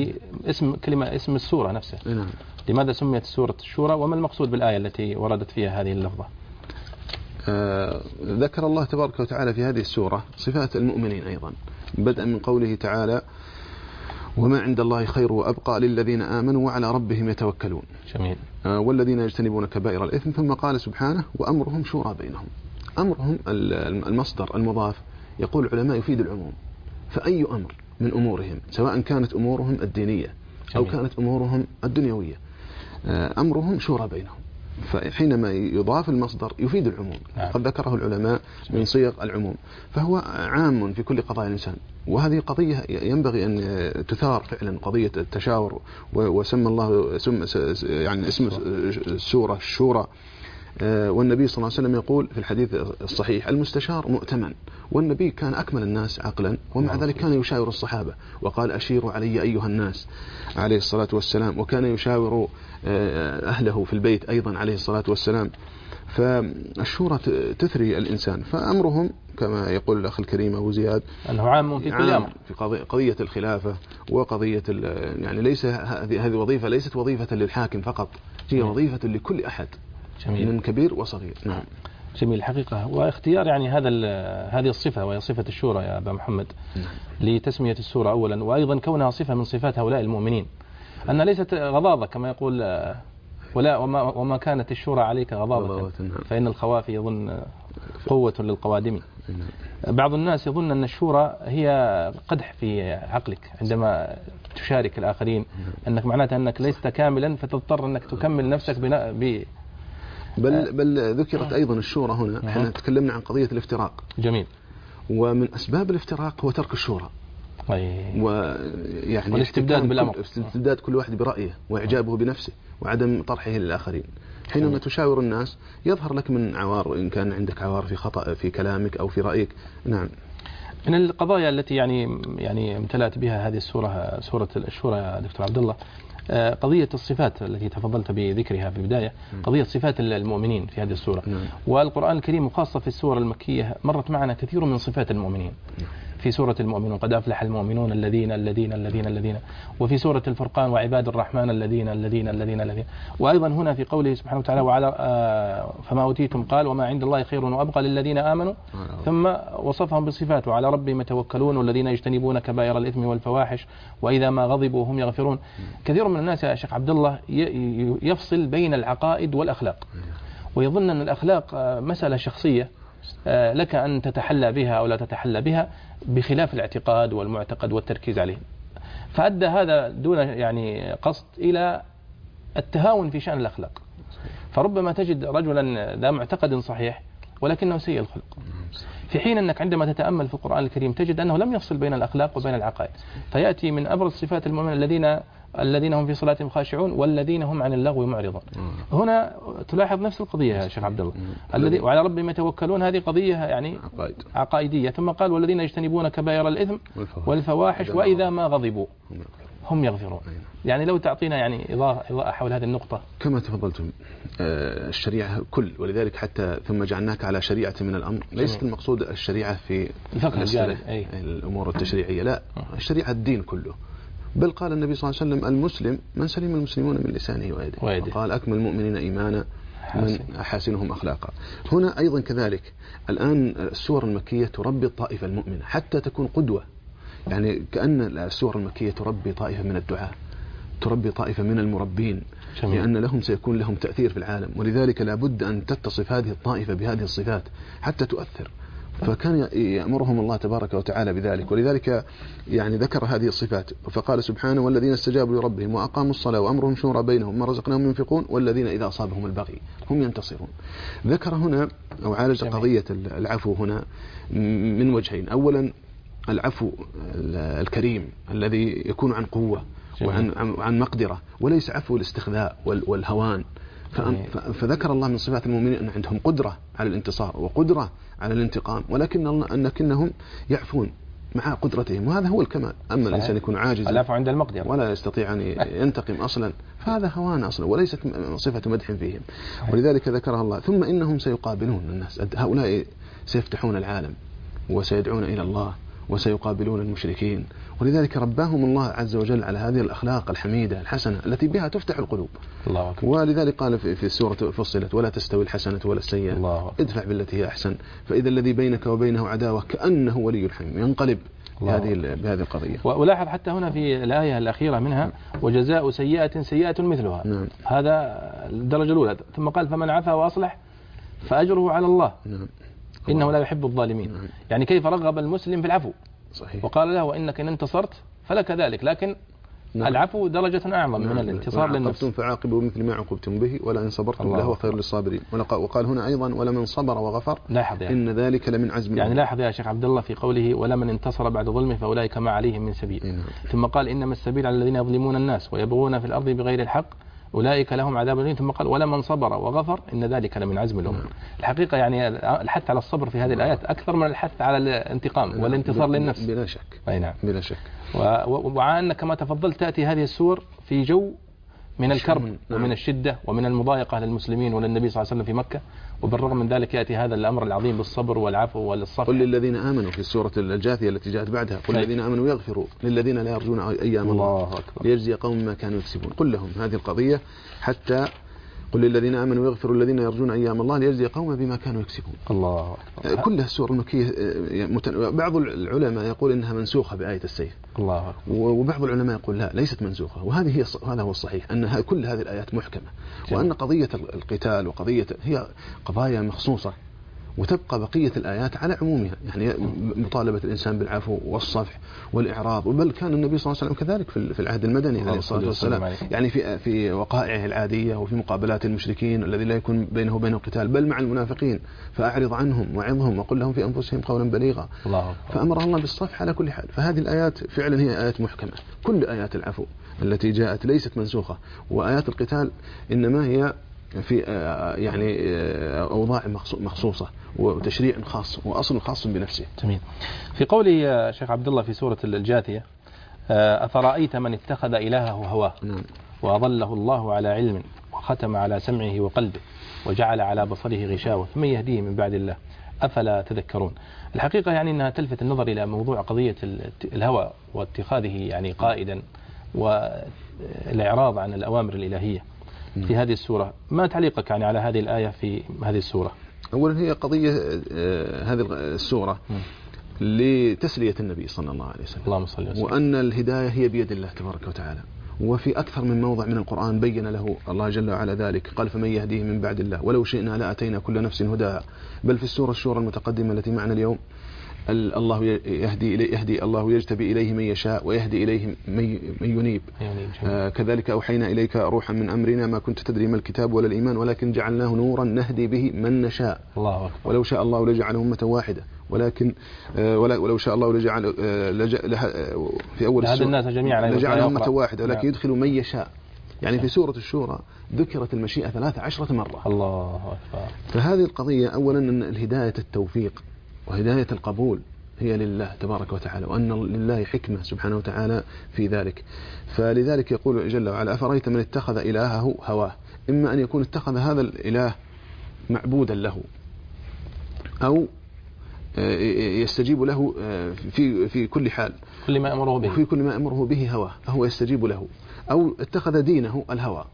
اسم السورة نفسه. نعم. لماذا سميت سورة الشورى وما المقصود بالآية التي وردت فيها هذه اللفظة؟ ذكر الله تبارك وتعالى في هذه السورة صفات المؤمنين أيضا، بدءا من قوله تعالى وما عند الله خير وأبقى للذين آمنوا وعلى ربهم يتوكلون. جميل. والذين يجتنبون كبائر الإثم، ثم قال سبحانه وأمرهم شورى بينهم. أمرهم المصدر المضاف يقول العلماء يفيد العموم، فأي أمر من أمورهم، سواء كانت أمورهم الدينية أو كانت أمورهم الدنيوية، أمرهم شورى بينهم. فحينما يضاف المصدر يفيد العموم، قد ذكره العلماء من صيغ العموم، فهو عام في كل قضايا الإنسان. وهذه قضية ينبغي أن تثار فعلا، قضية التشاور. وسمى الله يعني اسم السورة الشورى. والنبي صلى الله عليه وسلم يقول في الحديث الصحيح: المستشار مؤتمن. والنبي كان أكمل الناس عقلا، ومع ذلك كان يشاور الصحابة، وقال: أشيروا علي أيها الناس عليه الصلاة والسلام. وكان يشاور أهله في البيت أيضا عليه الصلاة والسلام. فالشورى تثري الإنسان، فأمرهم كما يقول الأخ الكريم أبو زياد أنه عام في كل أمر، في قضية الخلافة وقضية يعني ليس هذه وظيفة ليست وظيفة للحاكم فقط، هي وظيفة لكل أحد. جميل. من كبير وصغير. نعم. جميل الحقيقة. واختيار يعني هذه الصفة، وهي صفة الشورى يا أبا محمد، لتسمية السورة أولا، وأيضا كونها صفة من صفات هؤلاء المؤمنين، أن ليست غضاضة كما يقول وما كانت الشورى عليك غضاضة فإن الخوافي يظن قوة للقوادم. بعض الناس يظن أن الشورى هي قدح في عقلك عندما تشارك الآخرين، أنك معناتها أنك ليست كاملا فتضطر أنك تكمل نفسك بل ذكرت أيضا الشورى هنا. احنا تكلمنا عن قضية الافتراق. جميل. ومن أسباب الافتراق هو ترك الشورى. ويعني والاستبداد بالأمر، استبداد كل واحد برأيه وإعجابه بنفسه وعدم طرحه للآخرين. حينما تشاور الناس يظهر لك من عوار، إن كان عندك عوار في خطأ في كلامك أو في رأيك. نعم. من القضايا التي يعني امتلأت بها هذه السورة، سورة الشورى يا دكتور عبد الله، قضية الصفات التي تفضلت بذكرها في البداية، قضية صفات المؤمنين في هذه السورة. والقرآن الكريم خاصة في السورة المكية مرت معنا كثير من صفات المؤمنين. في سورة المؤمنون: قد أفلح المؤمنون الذين. وفي سورة الفرقان: وعباد الرحمن الذين. وأيضا هنا في قوله سبحانه وتعالى: وعلى فما أوتيتم قال وما عند الله خير وأبقى للذين آمنوا. ثم وصفهم بصفات: وعلى ربهم يتوكلون والذين يجتنبون كبائر الإثم والفواحش وإذا ما غضبوا هم يغفرون. كثير من الناس يا شيخ عبد الله يفصل بين العقائد والأخلاق، ويظن أن الأخلاق مسألة شخصية لك أن تتحلى بها أو لا تتحلى بها، بخلاف الاعتقاد والمعتقد والتركيز عليه. فأدى هذا دون يعني قصد إلى التهاون في شأن الأخلاق. فربما تجد رجلا ذا معتقد صحيح ولكنه سيء الخلق، في حين أنك عندما تتأمل في القرآن الكريم تجد أنه لم يفصل بين الأخلاق وبين العقائد. فيأتي من أبرز صفات المؤمنين الذين هم في صلاتهم خاشعون والذين هم عن اللغو معرضون. هنا تلاحظ نفس القضية يا شيخ عبد الله، وعلى ربهم يتوكلون، هذه قضية يعني عقائدية. ثم قال: والذين يجتنبون كبائر الإثم والفواحش وإذا ما غضبوا هم يغفرون. يعني لو تعطينا يعني إضاءة حول هذه النقطة. كما تفضلتم، الشريعة كل، ولذلك حتى ثم جعلناك على شريعة من الأمر. ليست المقصود الشريعة في الأمور التشريعية، لا، الشريعة الدين كله. بل قال النبي صلى الله عليه وسلم: المسلم من سلم المسلمون من لسانه ويده. قال: أكمل المؤمنين إيمانا من أحاسنهم أخلاقا. هنا أيضا كذلك الآن السور المكية تربي الطائفة المؤمنة حتى تكون قدوة. يعني كأن السور المكية تربي طائفة من الدعاة، تربي طائفة من المربين، لأن لهم سيكون لهم تأثير في العالم. ولذلك لابد أن تتصف هذه الطائفة بهذه الصفات حتى تؤثر. فكان يأمرهم الله تبارك وتعالى بذلك. ولذلك يعني ذكر هذه الصفات فقال سبحانه: والذين استجابوا لربهم وأقاموا الصلاة وأمرهم شورى بينهم ما رزقناهم ينفقون والذين إذا أصابهم البغي هم ينتصرون. ذكر هنا أو عالج قضية العفو هنا من وجهين. أولا العفو الكريم الذي يكون عن قوة وعن مقدرة، وليس عفو الاستخذاء والهوان. فذكر الله من صفات المؤمنين أن عندهم قدرة على الانتصار وقدرة على الانتقام، ولكنهم يعفون مع قدرتهم، وهذا هو الكمال. أما الإنسان يكون عاجزا العفو عند المقدرة ولا يستطيع أن ينتقم أصلا، فهذا هوان أصلا وليست صفة مدح فيهم. ولذلك ذكرها الله. ثم إنهم سيقابلون الناس، هؤلاء سيفتحون العالم وسيدعون إلى الله وسيقابلون المشركين. ولذلك رباهم الله عز وجل على هذه الأخلاق الحميدة الحسنة التي بها تفتح القلوب. الله أكبر. ولذلك قال في السورة فصلت: ولا تستوي الحسنة ولا السيئة ادفع بالتي هي أحسن فإذا الذي بينك وبينه عداوة كأنه ولي حميم. ينقلب بهذه القضية. ولاحظ حتى هنا في الآية الأخيرة منها: وجزاء سيئة مثلها. نعم. هذا الدرجة الأولى. ثم قال: فمن عفا وأصلح فأجره على الله. نعم. إنه لا يحب الظالمين. يعني كيف رغب المسلم في العفو صحيح. وقال له وإنك إن انتصرت فلك ذلك، لكن العفو درجة أعظم من الانتصار للنفس. فعاقبوا مثل ما عوقبتم به ولئن صبرتم لهو خير للصابرين. وقال هنا أيضا ولمن صبر وغفر إن ذلك لمن عزم يعني لاحظ يا شيخ عبد الله في قوله ولمن انتصر بعد ظلمه فأولئك ما عليهم من سبيل. ثم قال إنما السبيل على الذين يظلمون الناس ويبغون في الأرض بغير الحق أولئك لهم عذاب أليم. ثم قال ولمن صبر وغفر إن ذلك لمن عزم الأمور. الحقيقة يعني الحث على الصبر في هذه الآيات أكثر من الحث على الانتقام والانتصار للنفس. بلا شك. أي نعم. بلا شك. ومع أن كما تفضلت تأتي هذه السور في جو من الكرب ومن الشدة ومن المضايقة للمسلمين وللنبي صلى الله عليه وسلم في مكة، وبالرغم من ذلك يأتي هذا الأمر العظيم بالصبر والعفو والصفح. قل للذين آمنوا في السورة الجاثية التي جاءت بعدها قل للذين آمنوا يغفروا للذين لا يرجون أيام الله ليجزي قوم ما كانوا يكسبون. قل لهم هذه القضية حتى قل للذين آمنوا يغفروا الذين يرجون أيام الله ليجزي قوم بما كانوا يكسبون. الله أكبر. كلها السور المكية. بعض العلماء يقول إنها منسوخة بآية السيف. الله أكبر. وبعض العلماء يقول لا ليست منسوخة، هذا هو الصحيح أن كل هذه الآيات محكمة، وأن قضية القتال وقضية هي قضايا مخصوصة، وتبقى بقية الآيات على عمومها، يعني مطالبة الإنسان بالعفو والصفح والإعراض. بل كان النبي صلى الله عليه وسلم كذلك في العهد المدني عليه الصلاة والسلام، يعني في وقائعه العادية وفي مقابلات المشركين الذي لا يكون بينه وبينهم قتال، بل مع المنافقين فأعرض عنهم وعظهم وقل لهم في أنفسهم قولا بليغا. فأمر الله بالصفح على كل حال. فهذه الآيات فعلا هي آيات محكمة. كل آيات العفو التي جاءت ليست منسوخة، وآيات القتال إنما هي في يعني أوضاع مخصوصة وتشريع خاص وأصل خاص بنفسه. جميل. في قوله يا شيخ عبد الله في سورة الجاثية أفرأيت من اتخذ إلهه هواه وأضله الله على علم وختم على سمعه وقلبه وجعل على بصره غشاوة ثم يهديه من بعد الله أفلا تذكرون. الحقيقة يعني أنها تلفت النظر إلى موضوع قضية الهوى واتخاذه يعني قائدا والإعراض عن الأوامر الإلهية في هذه السورة. ما تعليقك يعني على هذه الآية في هذه السورة؟ أولا هي قضية هذه السورة لتسلية النبي صلى الله عليه وسلم، اللهم صل وسلم، وأن الهداية هي بيد الله تبارك وتعالى. وفي أكثر من موضع من القرآن بين له الله جل وعلا ذلك، قال فمن يهديه من بعد الله ولو شئنا لأتينا كل نفس هداها. بل في السورة المتقدمة التي معنا اليوم الله يهدي الله يجتبي إليه من يشاء ويهدي إليه من ينيب. كذلك أوحينا إليك روحا من أمرنا ما كنت تدري ما الكتاب ولا الإيمان ولكن جعلناه نورا نهدي به من نشاء. الله أكبر. ولو شاء الله لجعله أمة واحدة ولكن ولو شاء الله لجعل في أول السورة لجعله أمة واحدة ولكن يدخل من يشاء. يعني في سورة الشورى ذكرت المشيئة 13 مرة. الله أكبر. فهذه القضية أولا أن الهداية التوفيق وهداية القبول هي لله تبارك وتعالى، وأن لله حكمة سبحانه وتعالى في ذلك. فلذلك يقول جل وعلا أفرأيت من اتخذ إلهه هواه. إما أن يكون اتخذ هذا الإله معبودا له أو يستجيب له في كل حال كل ما أمره به، في كل ما أمره به هواه فهو يستجيب له، أو اتخذ دينه الهوى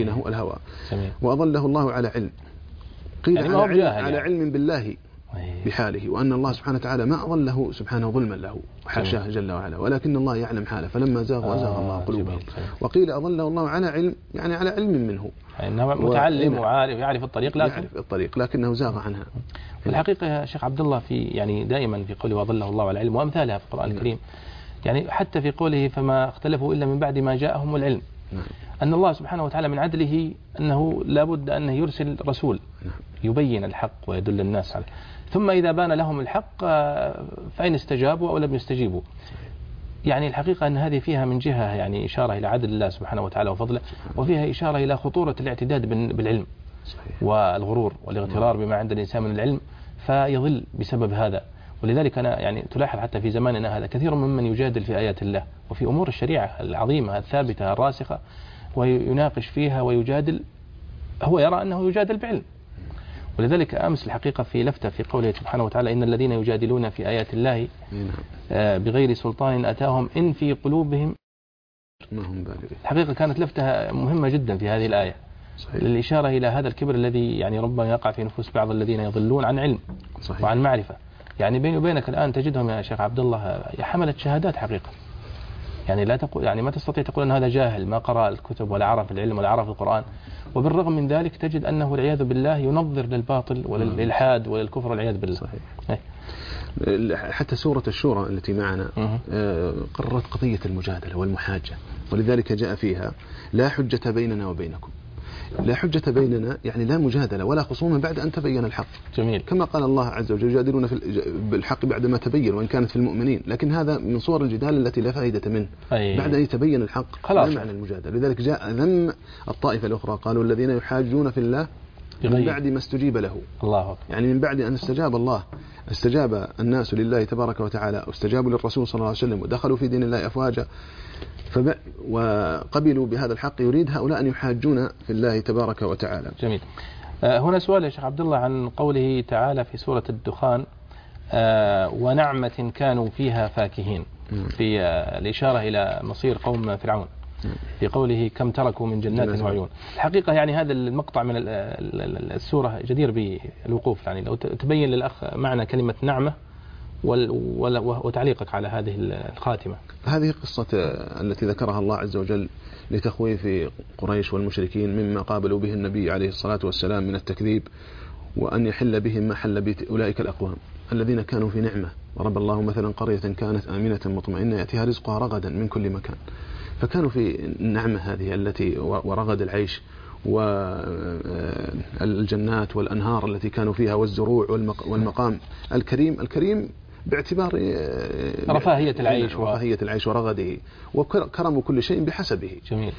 وأضله الله على علم. قيل يعني على علم بالله بحاله، وأن الله سبحانه وتعالى ما أضله سبحانه ظلما له حاشاه جل وعلا، ولكن الله يعلم حاله فلما زاغوا أزاغ الله قلوبهم. وقيل أضله الله على علم يعني على علم منه، إنه متعلم وعارف يعرف الطريق لكنه زاغ عنها. في الحقيقة يا شيخ عبد الله في يعني دائما في قوله وأضله الله على علم وأمثالها في القرآن الكريم، يعني حتى في قوله فما اختلفوا إلا من بعد ما جاءهم العلم، أن الله سبحانه وتعالى من عدله أنه لابد أن يرسل رسول يبين الحق ويدل الناس عليه، ثم إذا بان لهم الحق فإن استجابوا أو لم يستجيبوا. يعني الحقيقة أن هذه فيها من جهة يعني إشارة إلى عدل الله سبحانه وتعالى وفضله، وفيها إشارة إلى خطورة الاعتداد بالعلم والغرور والاغترار بما عند الإنسان من العلم فيضل بسبب هذا. ولذلك أنا يعني تلاحظ حتى في زماننا هذا كثير ممن يجادل في آيات الله وفي أمور الشريعة العظيمة الثابتة الراسخة ويناقش فيها ويجادل، هو يرى أنه يجادل بعلم. ولذلك أمس الحقيقة في لفتة في قوله سبحانه وتعالى إن الذين يجادلون في آيات الله بغير سلطان أتاهم إن في قلوبهم ما هم بالغين. الحقيقة كانت لفتة مهمة جدا في هذه الآية للإشارة إلى هذا الكبر الذي يعني ربما يقع في نفوس بعض الذين يضلون عن علم وعن معرفة. يعني بيني وبينك الآن تجدهم يا شيخ عبد الله حملت شهادات حقيقة، يعني لا تقول يعني ما تستطيع تقول أن هذا جاهل ما قرأ الكتب ولا عرف العلم ولا عرف القرآن، وبالرغم من ذلك تجد أنه والعياذ بالله ينظر للباطل وللإلحاد وللكفر والعياذ بالله. صحيح. حتى سورة الشورى التي معنا قررت قضية المجادلة والمحاجة، ولذلك جاء فيها لا حجة بيننا وبينكم. لا حجة بيننا يعني لا مجادلة ولا خصومة بعد أن تبين الحق. جميل. كما قال الله عز وجل يجادلون بالحق بعد ما تبين وإن كانت في المؤمنين، لكن هذا من صور الجدال التي لا فائدة منه. بعد أن يتبين الحق لا معنى المجادلة. لذلك جاء ذم الطائفة الأخرى، قالوا الذين يحاجون في الله من بعد ما استجيب له. الله. يعني من بعد أن استجاب الله، استجاب الناس لله تبارك وتعالى واستجابوا للرسول صلى الله عليه وسلم ودخلوا في دين الله أفواجا وقبلوا بهذا الحق، يريد هؤلاء أن يحاجون في الله تبارك وتعالى. جميل. هنا سؤال يا شيخ عبد الله عن قوله تعالى في سورة الدخان ونعمة كانوا فيها فاكهين، في الإشارة إلى مصير قوم فرعون، في قوله كم تركوا من جنات وعيون. الحقيقة يعني هذا المقطع من السورة جدير بالوقوف، يعني لو تبين للأخ معنى كلمة نعمة وتعليقك على هذه الخاتمة. هذه قصة التي ذكرها الله عز وجل لتخويف قريش والمشركين مما قابلوا به النبي عليه الصلاة والسلام من التكذيب، وأن يحل بهم ما حل بأولئك الأقوام الذين كانوا في نعمة. ورب الله مثلا قرية كانت آمنة مطمئنة يأتيها رزقها رغدا من كل مكان، فكانوا في النعمة هذه التي ورغد العيش والجنات والأنهار التي كانوا فيها والزروع والمقام الكريم باعتبار رفاهية العيش ورغده وكرم كل شيء بحسبه. جميل.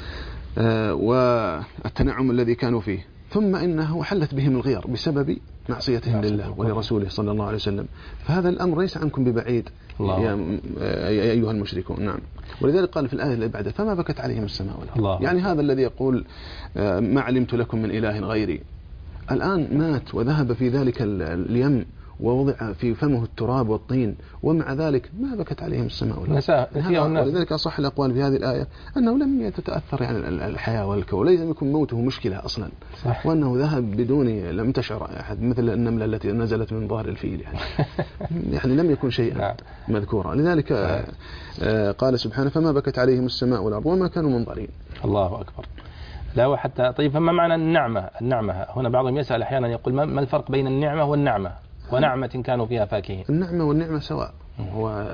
والتنعم الذي كانوا فيه، ثم إنه حلت بهم الغير بسبب معصيتهم لله ولرسوله صلى الله عليه وسلم. فهذا الأمر ليس عنكم ببعيد يا أيها المشركون. نعم. ولذلك قال في الآية اللي بعدها فما بكت عليهم السماء والأرض. يعني هذا الذي يقول ما علمت لكم من إله غيري الآن مات وذهب في ذلك اليم ووضع في فمه التراب والطين، ومع ذلك ما بكت عليهم السماء والأرض. ولذلك أصح الأقوال في هذه الآية أنه لم يتأثر يعني الحياة والكون، وليس يكون موته مشكلة أصلا. صح. وأنه ذهب بدون لم تشعر أحد، مثل النملة التي نزلت من ظهر الفيل يعني لم يكن شيئا مذكورا. لذلك قال سبحانه فما بكت عليهم السماء والأرض وما كانوا منظرين. الله أكبر. لا وحتى طيب، فما معنى النعمة هنا؟ بعضهم يسأل أحيانا يقول ما الفرق بين النعمة والنعمة؟ ونعمة كانوا فيها فاكهين. النعمة والنعمة سواء، هو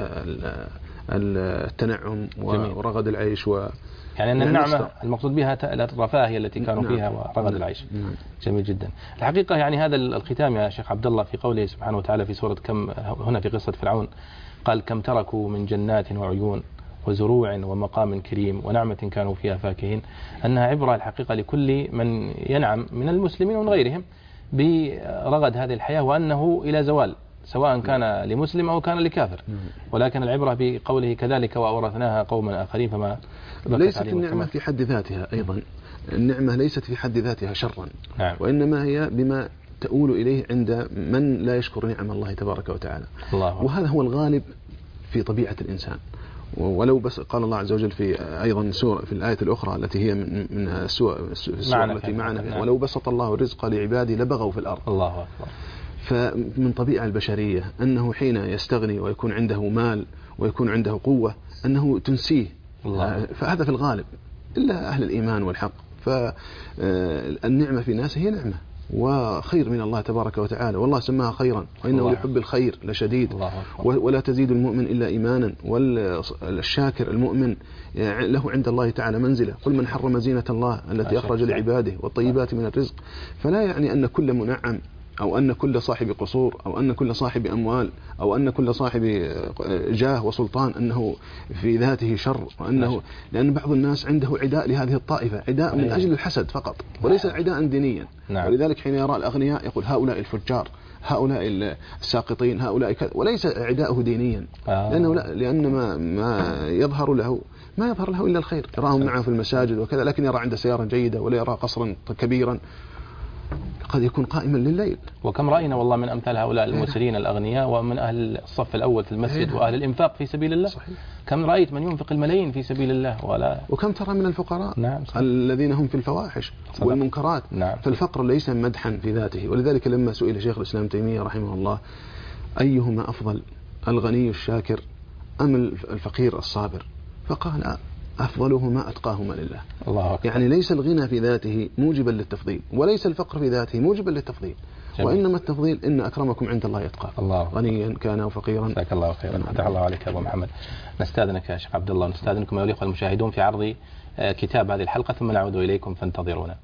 التنعم ورغد العيش يعني أن النعمة المقصود بها الرفاهية التي كانوا فيها ورغد العيش. جميل جدا. الحقيقة يعني هذا الختام يا شيخ عبد الله في قوله سبحانه وتعالى في سورة كم، هنا في قصة فرعون، قال كم تركوا من جنات وعيون وزروع ومقام كريم ونعمة كانوا فيها فاكهين، أنها عبرة الحقيقة لكل من ينعم من المسلمين ومن غيرهم برغد هذه الحياة، وأنه إلى زوال سواء كان لمسلم أو كان لكافر. ولكن العبرة بقوله كذلك وأورثناها قوما آخرين. فما ليست النعمة في حد ذاتها أيضا، النعمة ليست في حد ذاتها شرا. نعم. وإنما هي بما تؤول إليه عند من لا يشكر نعم الله تبارك وتعالى. وهذا هو الغالب في طبيعة الإنسان. ولو بس قال الله عز وجل في أيضا سورة في الآية الأخرى التي هي من السورة التي معنا ولو بسط الله الرزق لعبادي لبغوا في الأرض. الله أكبر. فمن طبيعة البشرية أنه حين يستغني ويكون عنده مال ويكون عنده قوة أنه تنسيه الله. فهذا في الغالب إلا أهل الإيمان والحق. فالنعمة في ناس هي نعمة وخير من الله تبارك وتعالى، والله سماها خيرا وإنه لحب الخير لشديد. ولا تزيد المؤمن إلا إيمانا، والشاكر المؤمن له عند الله تعالى منزلة. قل من حرم زينة الله التي أخرج لعباده والطيبات من الرزق. فلا يعني أن كل منعم أو أن كل صاحب قصور أو أن كل صاحب أموال أو أن كل صاحب جاه وسلطان أنه في ذاته شر، وأنه لأن بعض الناس عنده عداء لهذه الطائفة، عداء من أجل الحسد فقط وليس عداء دينيا. ولذلك حين يرى الأغنياء يقول هؤلاء الفجار، هؤلاء الساقطين، هؤلاء كذا، وليس عداءه دينيا. لأن ما يظهر له ما يظهر له إلا الخير، يراهم معه في المساجد وكذا، لكن يرى عنده سيارة جيدة ولا يرى قصرا كبيرا قد يكون قائما لليل. وكم رأينا والله من أمثال هؤلاء المسرين الأغنياء ومن أهل الصف الأول في المسجد وأهل الإنفاق في سبيل الله. صحيح. كم رأيت من ينفق الملايين في سبيل الله وكم ترى من الفقراء الذين هم في الفواحش والمنكرات. فالفقر ليس مدحا في ذاته. ولذلك لما سئل شيخ الإسلام تيمية رحمه الله أيهما أفضل، الغني الشاكر أم الفقير الصابر، فقال أفضلهما أتقاهما لله. الله أكبر. يعني ليس الغنى في ذاته موجبا للتفضيل، وليس الفقر في ذاته موجبا للتفضيل، وإنما التفضيل إن أكرمكم عند الله يتقاكم. الله غنيا كان أو فقيرا. جزاك الله خيرا. فتح الله عليك يا أبو محمد. نستأذنك يا شيخ عبد الله، نستأذنكم أيها الأخوة المشاهدون في عرض كتاب هذه الحلقة، ثم نعود إليكم فانتظرونا.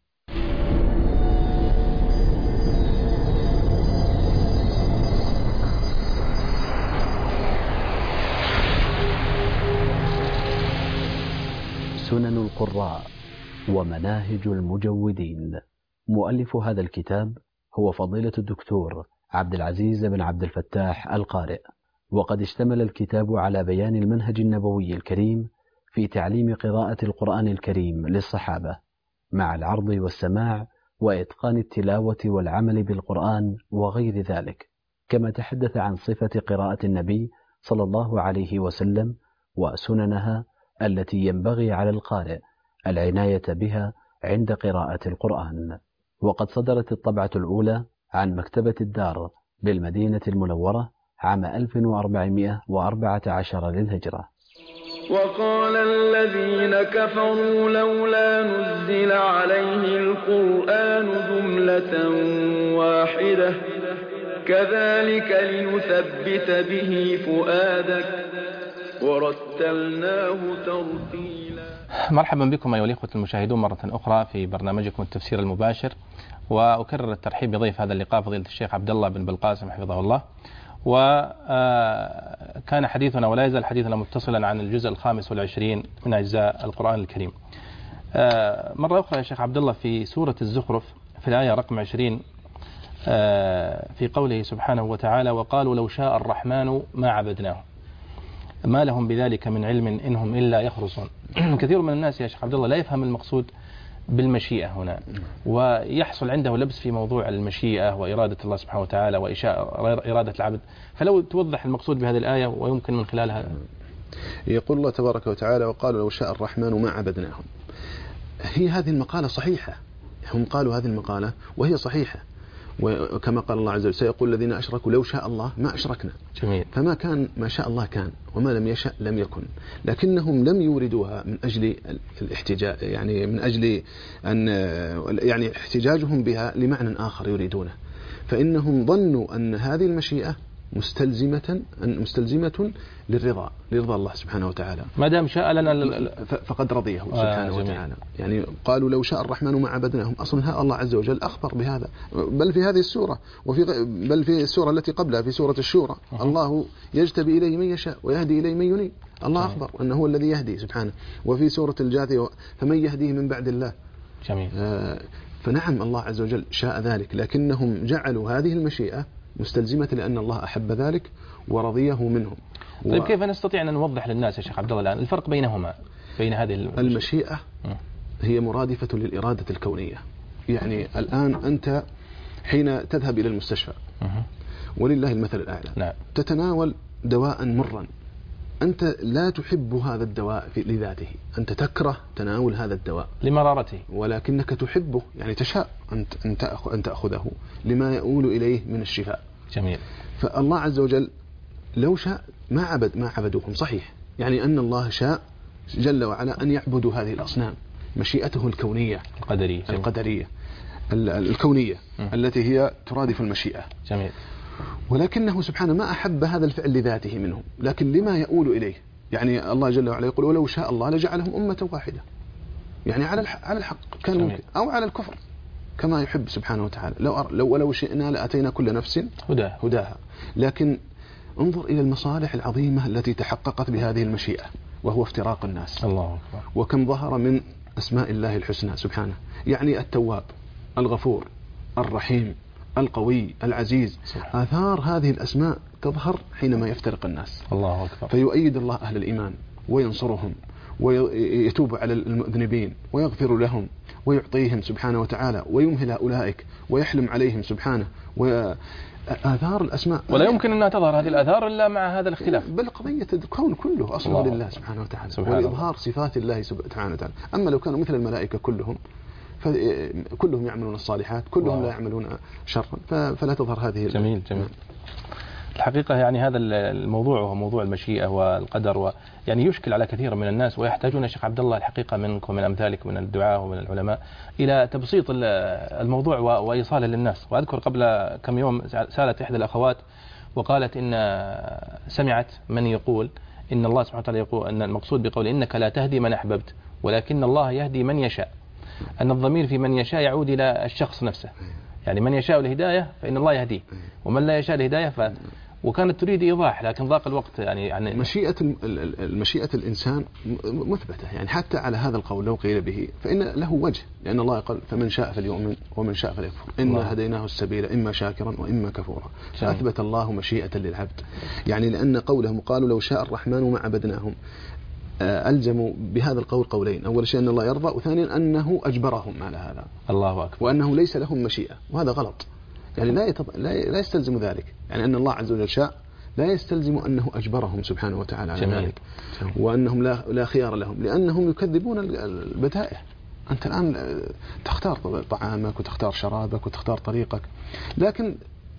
سنن القراء ومناهج المجودين. مؤلف هذا الكتاب هو فضيلة الدكتور عبد العزيز بن عبد الفتاح القارئ، وقد اشتمل الكتاب على بيان المنهج النبوي الكريم في تعليم قراءة القرآن الكريم للصحابة، مع العرض والسماع وإتقان التلاوة والعمل بالقرآن وغير ذلك، كما تحدث عن صفة قراءة النبي صلى الله عليه وسلم وسننها التي ينبغي على القارئ العناية بها عند قراءة القرآن. وقد صدرت الطبعة الأولى عن مكتبة الدار بالمدينة المنورة عام 1414 للهجرة. وقال الذين كفروا لولا نزل عليه القرآن جملة واحدة كذلك لنثبت به فؤادك ورتلناه ترتيلا. مرحبا بكم أيها الأخوة المشاهدون مرة أخرى في برنامجكم التفسير المباشر، وأكرر الترحيب بضيف هذا اللقاء فضيلة الشيخ عبد الله بن بالقاسم حفظه الله. وكان حديثنا ولا يزال حديثنا متصلا عن الجزء 25 من أجزاء القرآن الكريم. مرة أخرى يا شيخ عبد الله في سورة الزخرف في الآية رقم 20 في قوله سبحانه وتعالى: وقالوا لو شاء الرحمن ما عبدناه ما لهم بذلك من علم إنهم إلا يخرصون. كثير من الناس يا شيخ عبد الله لا يفهم المقصود بالمشيئة هنا، ويحصل عنده لبس في موضوع المشيئة وإرادة الله سبحانه وتعالى وإرادة العبد، فلو توضح المقصود بهذه الآية ويمكن من خلالها. يقول الله تبارك وتعالى: وقالوا لو شاء الرحمن ما عبدناهم. هي هذه المقالة صحيحة، هم قالوا هذه المقالة وهي صحيحة، وكما قال الله عز وجل: سيقول الذين أشركوا لو شاء الله ما أشركنا. جميل. فما كان ما شاء الله كان، وما لم يشأ لم يكن، لكنهم لم يوردوها من أجل الاحتجاج، يعني من أجل أن يعني احتجاجهم بها لمعنى آخر يريدونه، فإنهم ظنوا أن هذه المشيئة مستلزمة لرضا الله سبحانه وتعالى. ما دام شاء لنا فقد رضيه سبحانه وتعالى. يعني قالوا لو شاء الرحمن ما عبدناهم، أصلا الله عز وجل أخبر بهذا، بل في هذه السورة بل في السورة التي قبلها في سورة الشورى: الله يجتبي إليه من يشاء ويهدي إليه من ينيب. الله أخبر أنه هو الذي يهدي سبحانه. وفي سورة الجاثية: فمن يهديه من بعد الله. جميل. فنعم الله عز وجل شاء ذلك، لكنهم جعلوا هذه المشيئة مستلزمة لأن الله أحب ذلك ورضيه منهم. طيب كيف نستطيع أن نوضح للناس يا شيخ عبد الله الآن الفرق بينهما، بين هذه المشيئة هي مرادفة للإرادة الكونية. يعني الآن أنت حين تذهب إلى المستشفى ولله المثل الأعلى، نعم، تتناول دواء مرا، أنت لا تحب هذا الدواء لذاته، أنت تكره تناول هذا الدواء لمرارته، ولكنك تحبه، يعني تشاء أن تأخذه لما يؤول إليه من الشفاء. جميل. فالله عز وجل لو شاء ما عبدوهم، صحيح، يعني أن الله شاء جل وعلا أن يعبدوا هذه الأصنام، مشيئته الكونية القدرية الكونية التي هي ترادف المشيئة. جميل. ولكنه سبحانه ما أحب هذا الفعل لذاته منهم، لكن لما يؤول إليه. يعني الله جل وعلا يقول: ولو شاء الله لجعلهم أمة واحدة، يعني على الحق كان ممكن، أو على الكفر كما يحب سبحانه وتعالى. ولو شئنا لأتينا كل نفس هداها. لكن انظر إلى المصالح العظيمة التي تحققت بهذه المشيئة، وهو افتراق الناس. الله أكبر. وكم ظهر من أسماء الله الحسنى سبحانه، يعني التواب، الغفور، الرحيم، القوي، العزيز. آثار هذه الأسماء تظهر حينما يفترق الناس. الله أكبر. فيؤيد الله أهل الإيمان وينصرهم ويتوب على المذنبين ويغفر لهم ويعطيهم سبحانه وتعالى ويمهل أولئك ويحلم عليهم سبحانه. آثار الأسماء ولا يمكن أنها تظهر هذه الآثار إلا مع هذا الاختلاف، بل قضية الكون كله أصله لله سبحانه وتعالى، وإظهار صفات الله سبحانه وتعالى. أما لو كانوا مثل الملائكة كلهم يعملون الصالحات، كلهم لا يعملون شرا، فلا تظهر هذه. جميل. الحقيقة يعني هذا الموضوع وهو موضوع المشيئة والقدر يعني يشكل على كثير من الناس، ويحتاجون شيخ عبد الله الحقيقة منك ومن أمثالك من الدعاة ومن العلماء إلى تبسيط الموضوع وإيصاله للناس. وأذكر قبل كم يوم سألت إحدى الأخوات وقالت إن سمعت من يقول إن الله سبحانه وتعالى يقول أن المقصود بقول إنك لا تهدي من أحببت ولكن الله يهدي من يشاء، أن الضمير في من يشاء يعود إلى الشخص نفسه، يعني من يشاء الهداية فإن الله يهديه، ومن لا يشاء الهداية وكانت تريد إيضاح لكن ضاق الوقت. يعني مشيئة الإنسان مثبتة، يعني حتى على هذا القول لو قيل به فإن له وجه، لأن الله قال فمن شاء فليؤمن ومن شاء فليكفر، إنا هديناه السبيل إما شاكرا وإما كفورا. فأثبت الله مشيئة للعبد، يعني لأن قولهم قالوا لو شاء الرحمن ما عبدناهم، ألزموا بهذا القول قولين: أول شيء أن الله يرضى، وثانيا أنه أجبرهم على هذا، الله أكبر، وأنه ليس لهم مشيئة، وهذا غلط. يعني لا يستلزم ذلك، يعني أن الله عز وجل شاء لا يستلزم أنه أجبرهم سبحانه وتعالى على ذلك، وأنهم لا خيار لهم، لأنهم يكذبون البدائع. أنت الآن تختار طعامك وتختار شرابك وتختار طريقك، لكن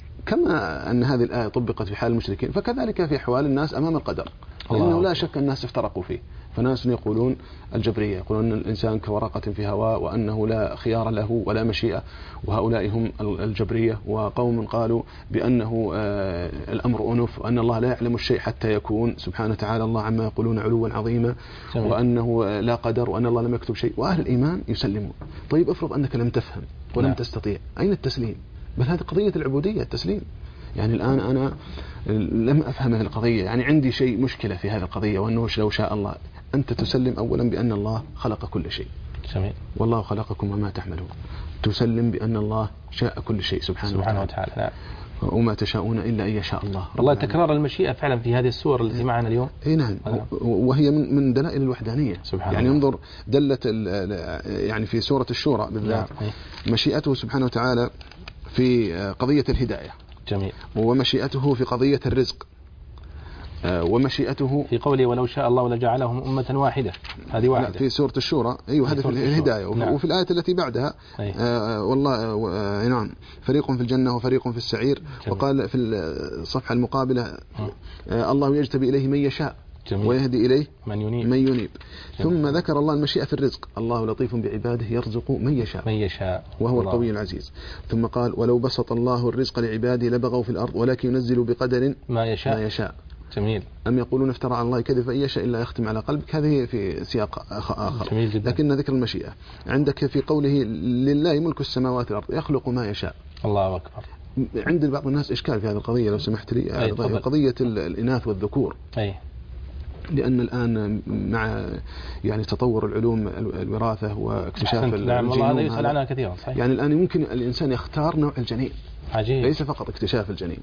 كما أن هذه الآية طبقت في حال المشركين فكذلك في أحوال الناس أمام القدر، لأنه لا شك الناس افترقوا فيه. فناس يقولون الجبرية، يقولون أن الإنسان كورقة في هواء وأنه لا خيار له ولا مشيئة، وهؤلاء هم الجبرية. وقوم قالوا بأنه الأمر أنف، وأن الله لا يعلم الشيء حتى يكون سبحانه وتعالى الله عما يقولون علوا عظيما، وأنه لا قدر، وأن الله لم يكتب شيء. وأهل الإيمان يسلمون. طيب افرض أنك لم تفهم ولم تستطيع، أين التسليم؟ بل هذه قضية العبودية، التسليم. يعني الآن أنا لم أفهم هذه القضية، يعني عندي شيء مشكلة في هذه القضية، وأنه لو شاء الله. أنت تسلم أولا بأن الله خلق كل شيء، والله خلقكم وما تعملون. تسلم بأن الله شاء كل شيء سبحانه وتعالى. نعم. وما تشاءون إلا أن يشاء الله. والله تكرار المشيئة فعلا في هذه السور التي معنا اليوم. نعم. وهي من دلائل الوحدانية. يعني انظر دلت يعني في سورة الشورى بالذات مشيئته سبحانه وتعالى في قضية الهداية. جميل. ومشيئته في قضية الرزق، ومشيئته في قوله ولو شاء الله لجعلهم أمة واحدة. هذه واحدة. لا، في سورة الشورى. أيوة، هذا في الهداية. نعم. وفي الآية التي بعدها والله نعم فريق في الجنة وفريق في السعير. جميل. وقال في الصفحة المقابلة الله يجتبي إليه من يشاء. جميل. ويهدي إليه من ينيب. ثم ذكر الله المشيئة في الرزق: الله لطيف بعباده يرزق من يشاء وهو القوي العزيز. ثم قال ولو بسط الله الرزق لعباده لبغوا في الأرض ولكن ينزل بقدر ما يشاء. جميل. أم يقولون افترى على الله كذب فإن يشاء إلا يختم على قلبك. هذه في سياق آخر. جميل جدا. لكن ذكر المشيئة عندك في قوله لله ملك السماوات والأرض يخلق ما يشاء. الله أكبر. عند بعض الناس إشكال في هذه القضية لو سمحت لي، قضية الإناث والذكور. لأن الآن مع يعني تطور العلوم الوراثة واكتشاف نعم والله هذا يسأل عنها كثيرا. صحيح. يعني الآن يمكن الإنسان يختار نوع الجنين. عجيب. ليس فقط اكتشاف الجنين،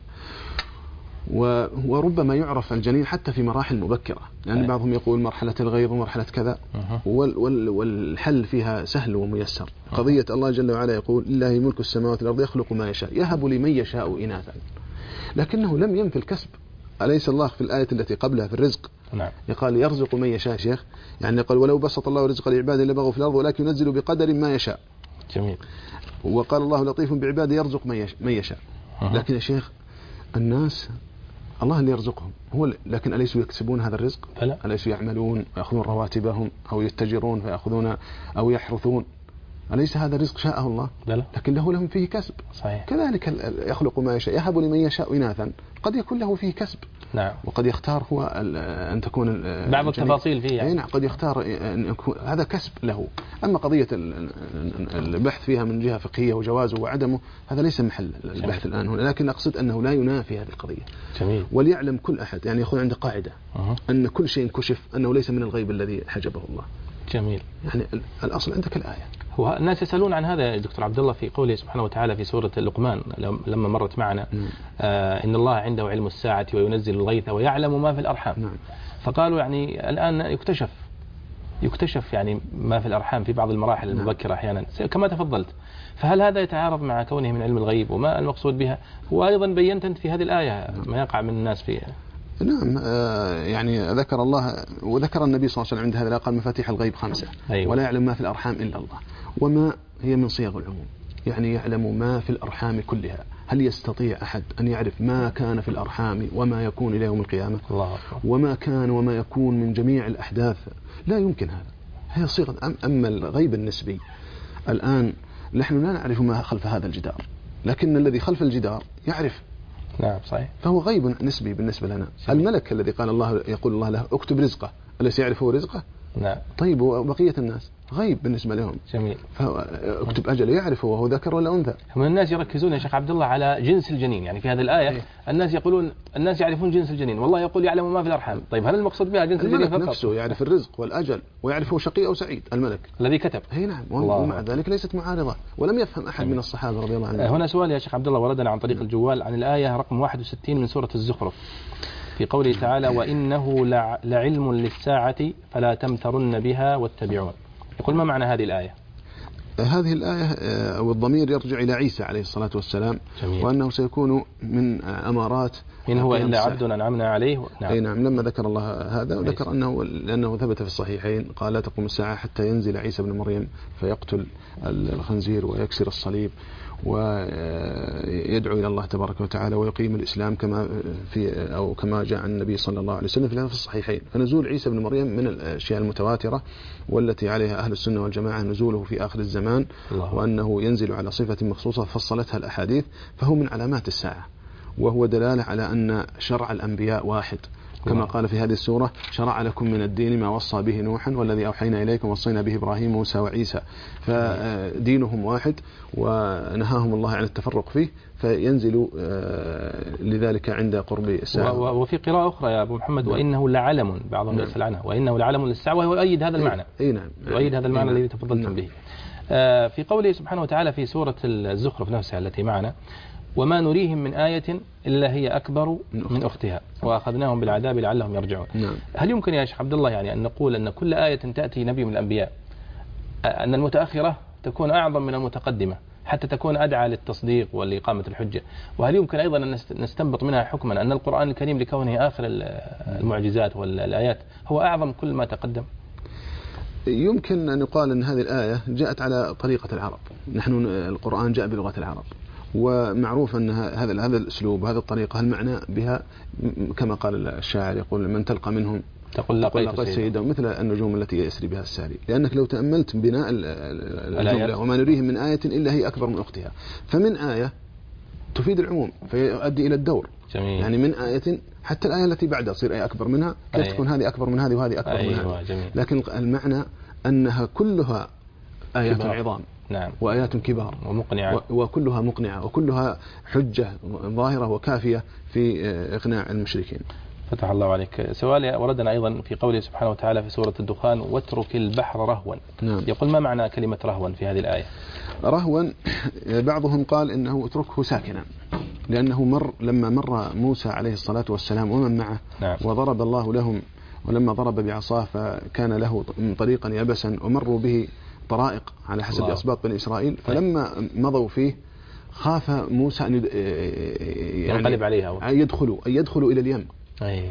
وربما يعرف الجنين حتى في مراحل مبكرة، لأن يعني بعضهم يقول مرحلة الغيظ ومرحلة كذا، والحل فيها سهل وميسر. قضية الله جل وعلا يقول لله ملك السماوات والأرض يخلق ما يشاء يهب لمن يشاء إناثا، لكنه لم ينفي الكسب. أليس الله في الآية التي قبلها في الرزق قال يرزق من يشاء شيخ؟ يعني قال ولو بسط الله رزق لعباده لبغوا في الأرض ولكن ينزل بقدر ما يشاء. جميل. وقال الله لطيف بعباده يرزق من يشاء. لكن يا شيخ الناس الله اللي يرزقهم هو، لكن أليسوا يكسبون هذا الرزق؟ أليسوا يعملون ويأخذون رواتبهم أو يتجرون فيأخذون أو يحرثون؟ أليس هذا رزق شاءه الله؟ لكن لهم فيه كسب. صحيح. كذلك يخلق ما يشاء يهب لمن يشاء إناثا، قد يكون له فيه كسب. نعم. وقد يختار هو أن تكون بعض التفاصيل فيه يعني. نعم. قد يختار أن يكون هذا كسب له. أما قضية البحث فيها من جهة فقهية وجوازه وعدمه هذا ليس محل البحث الآن هنا، لكن أقصد أنه لا ينافي هذه القضية. جميل. وليعلم كل أحد يعني يكون عنده قاعدة أن كل شيء كشف أنه ليس من الغيب الذي حجبه الله. جميل. يعني الأصل عندك الآية. هو الناس يسألون عن هذا دكتور عبد الله في قوله سبحانه وتعالى في سورة لقمان لما مرت معنا إن الله عنده علم الساعة وينزل الغيث ويعلم ما في الأرحام. نعم. فقالوا يعني الآن يكتشف يعني ما في الأرحام في بعض المراحل المبكرة أحيانا كما تفضلت. فهل هذا يتعارض مع كونه من علم الغيب وما المقصود بها؟ وأيضا بينت أنت في هذه الآية ما يقع من الناس فيها. نعم. يعني ذكر الله وذكر النبي صلى الله عليه وسلم عند هذا قال مفاتيح الغيب 5. أيوة. ولا يعلم ما في الأرحام إلا الله، وما هي من صيغ العموم. يعني يعلم ما في الأرحام كلها. هل يستطيع أحد أن يعرف ما كان في الأرحام وما يكون إلى يوم القيامة؟ الله. وما كان وما يكون من جميع الأحداث؟ لا يمكن هذا. هي صيغة. أما الغيب النسبي الآن نحن لا نعرف ما خلف هذا الجدار، لكن الذي خلف الجدار يعرف. نعم صحيح. فهو غيب نسبي بالنسبة لنا. الملك الذي قال الله يقول الله له اكتب رزقه، أليس يعرف هو رزقه؟ نعم. طيب وبقية الناس غيب بالنسبة لهم. جميل. فاكتب أجله، يعرف هو ذكر ولا أنثى. من الناس يركزون يا شيخ عبد الله على جنس الجنين، يعني في هذه الآية الناس يقولون الناس يعرفون جنس الجنين، والله يقول يعلم ما في الأرحام. طيب هل المقصود بها جنس الجنين فقط؟ نفسه يعرف الرزق والأجل ويعرف هو شقي أو سعيد، الملك الذي كتب. هي نعم. ومع ذلك ليست معارضة، ولم يفهم أحد من الصحابة رضي الله عنهم. هنا سؤال يا شيخ عبد الله وردنا عن طريق الجوال عن الآية رقم 61 من سورة الزخرف في قوله تعالى وإنه لعلم للساعة فلا تمترن بها واتبعون. يقول ما معنى هذه الآية؟ هذه الآية أو الضمير يرجع إلى عيسى عليه الصلاة والسلام. جميل. وأنه سيكون من أمارات إن هو إلا عبد أنعمنا عليه. نعم. نعم. لما ذكر الله هذا وذكر أنه لأنه ثبت في الصحيحين قال لا تقوم الساعة حتى ينزل عيسى بن مريم فيقتل الخنزير ويكسر الصليب ويدعو إلى الله تبارك وتعالى ويقيم الإسلام كما جاء عن النبي صلى الله عليه وسلم في الصحيحين. فنزول عيسى بن مريم من الأشياء المتواترة والتي عليها أهل السنة والجماعة، نزوله في آخر الزمان وأنه ينزل على صفة مخصوصة فصلتها الأحاديث، فهو من علامات الساعة، وهو دلالة على أن شرع الأنبياء واحد كما قال في هذه السورة شرع لكم من الدين ما وصى به نوحا والذي أوحينا إليكم وصينا به إبراهيم وموسى وعيسى، فدينهم واحد ونهاهم الله عن التفرق فيه، فينزل لذلك عند قرب الساعة. وفي قراءة أخرى يا أبو محمد وإنه لعلم، بعضهم يرسل عنها وإنه لعلم للساعة، وهو يؤيد هذا المعنى. نعم. يؤيد هذا المعنى الذي تفضلتم به. في قوله سبحانه وتعالى في سورة الزخرف نفسها التي معنا وما نريهم من آية إلا هي أكبر من أختها وأخذناهم بالعذاب لعلهم يرجعون. نعم. هل يمكن يا شيخ عبد الله يعني أن نقول أن كل آية تأتي نبي من الأنبياء أن المتأخرة تكون أعظم من المتقدمة حتى تكون أدعى للتصديق ولإقامة الحجة؟ وهل يمكن أيضا أن نستنبط منها حكما أن القرآن الكريم لكونه آخر المعجزات والآيات هو أعظم كل ما تقدم؟ يمكن أن يقال أن هذه الآية جاءت على طريقة العرب. نحن القرآن جاء بلغة العرب، ومعروف أن هذا الأسلوب وهذه الطريقة المعنى بها كما قال الشاعر يقول من تلقى منهم تقول لقيت سيدا مثل النجوم التي يسري بها الساري، لأنك لو تأملت بناء الجملة وما نريهم من آية إلا هي أكبر من أختها، فمن آية تفيد العموم فيؤدي إلى الدور. جميل. يعني من آية حتى الآية التي بعدها تصير آية أكبر منها، كيف تكون هذه أكبر من هذه وهذه أكبر من هذه. جميل. لكن المعنى أنها كلها آيات عظام. نعم. وآيات كبار ومقنعة وكلها مقنعة وكلها حجة ظاهرة وكافية في إقناع المشركين. فتح الله عليك. سؤال وردنا أيضا في قوله سبحانه وتعالى في سورة الدخان واترك البحر رهوا. نعم. يقول ما معنى كلمة رهوا في هذه الآية؟ رهوا بعضهم قال إنه اتركه ساكنا، لأنه لما مر موسى عليه الصلاة والسلام ومن معه. نعم. وضرب الله لهم ولما ضرب بعصاه فكان له طريقا يبسا ومروا به طرائق على حسب أسباط بني إسرائيل، فلما مضوا فيه خاف موسى أن ينقلب عليها يدخلوا إلى اليم. أي.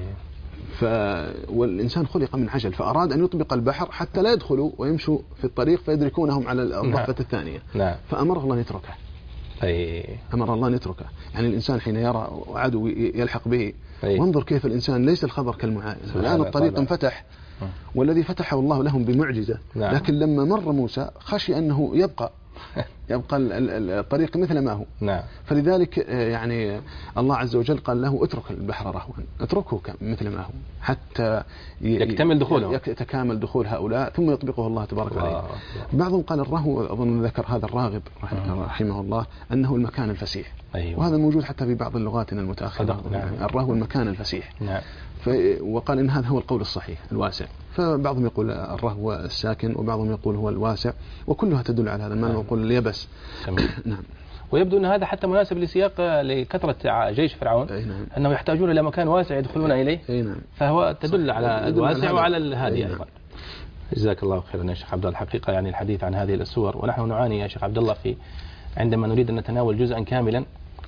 والإنسان خلق من عجل فأراد أن يطبق البحر حتى لا يدخلوا ويمشوا في الطريق فيدركونهم على الضفة الثانية. نعم. فأمر الله أن يتركه. أمر الله أن يتركه. يعني الإنسان حين يرى عدو يلحق به وانظر كيف الإنسان ليس الخبر كالمعاين. الآن الطريق انفتح والذي فتحه الله لهم بمعجزة. نعم. لكن لما مر موسى خشي أنه يبقى الطريق مثل ما هو. نعم. فلذلك يعني الله عز وجل قال له اترك البحر رهوا، اتركه مثل ما هو حتى يتكامل دخول هؤلاء ثم يطبقه الله تبارك وتعالى. بعضهم قال الرهو، أظن ذكر هذا الراغب رحمه الله، أنه المكان الفسيح. أيوة. وهذا موجود حتى في بعض اللغات المتأخرة. نعم. الرهو المكان الفسيح. نعم. وقال إن هذا هو القول الصحيح الواسع. فبعضهم يقول الرهو الساكن وبعضهم يقول هو الواسع، وكلها تدل على هذا المعنى. يقول اليبس. نعم. ويبدو أن هذا حتى مناسب لسياق لكثرة جيش فرعون. نعم. أنه يحتاجون إلى مكان واسع يدخلون إليه. نعم. فهو تدل على الواسع وعلى الهادي أيضا. جزاك الله خيرا يا شيخ عبد الله. الحقيقة يعني الحديث عن هذه السور ونحن نعاني يا شيخ عبد الله عندما نريد أن نتناول جزءا كاملا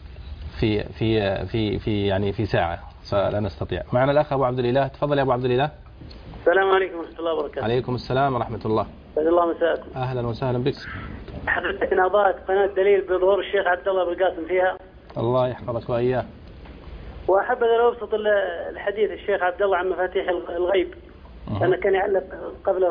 في ساعة فلا نستطيع. معنا الأخ أبو عبد الإله. تفضل يا أبو عبد الإله. السلام عليكم ورحمة الله وبركاته. عليكم السلام ورحمة الله. سعد الله مساءكم. أهلا وسهلا بك. حضرتك نظرت قناة دليل بظهور الشيخ عبد الله بالقاسم فيها. الله يحفظك وإياه. وأحب أن أبسط الحديث الشيخ عبد الله عن مفاتيح الغيب. أنا كان يعلق قبل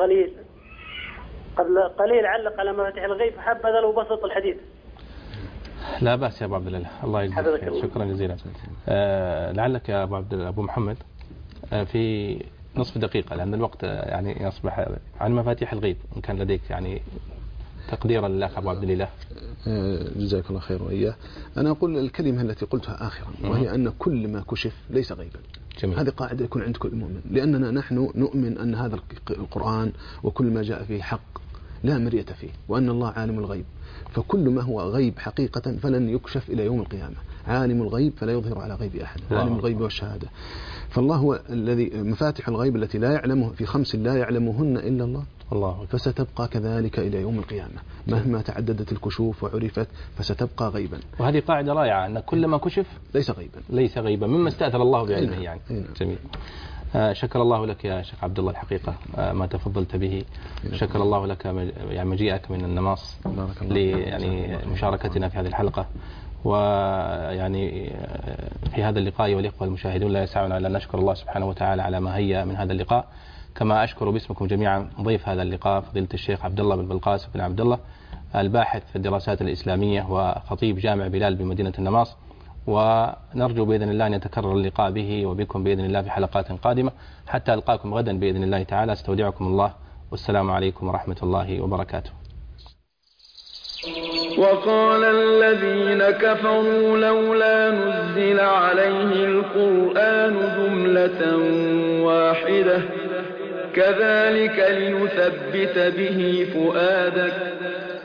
قليل علق على مفاتيح الغيب، حب هذا لو بسط الحديث. لا بأس يا أبو عبد الله، الله يجزيك خير. شكرا جزيلا. لعلك يا أبو محمد في نصف دقيقة، لأن الوقت يعني يصبح، عن مفاتيح الغيب إن كان لديك يعني تقديرا للأخ أبو عبد الله. جزاك الله خير وإياه. أنا أقول الكلمة التي قلتها آخرا، وهي أن كل ما كشف ليس غيبا. جميل. هذه قاعدة يكون عند كل مؤمن، لأننا نحن نؤمن أن هذا القرآن وكل ما جاء فيه حق لا مرية فيه، وأن الله عالم الغيب، فكل ما هو غيب حقيقة فلن يكشف إلى يوم القيامة. عالم الغيب فلا يظهر على غيب أحد، عالم الغيب والشهادة. فالله هو الذي مفاتح الغيب التي لا يعلمه، في 5 لا يعلمهن إلا الله، فستبقى كذلك إلى يوم القيامة مهما تعددت الكشوف وعرفت، فستبقى غيبا. وهذه قاعدة رائعة، أن كل ما كشف ليس غيبا مما استأثر الله بعلمه. يعني جميل. شكر الله لك يا شيخ عبد الله الحقيقة ما تفضلت به. شكر الله لك يعني مجيئك من النماص يعني مشاركتنا في هذه الحلقة، ويعني في هذا اللقاء، والإخوة المشاهدون لا يسعنا إلا أن نشكر الله سبحانه وتعالى على ما هيأ من هذا اللقاء. كما أشكر باسمكم جميعا ضيف هذا اللقاء فضيلة الشيخ عبد الله بن بالقاسم بن عبد الله، الباحث في الدراسات الإسلامية وخطيب جامع بلال بمدينة النماص، ونرجو بإذن الله أن يتكرر اللقاء به وبكم بإذن الله في حلقات قادمة، حتى ألقاكم غدا بإذن الله تعالى. استودعكم الله، والسلام عليكم ورحمة الله وبركاته. وقال الذين كفروا لولا نزل عليه القرآن جملة واحدة كذلك لنثبت به فؤادك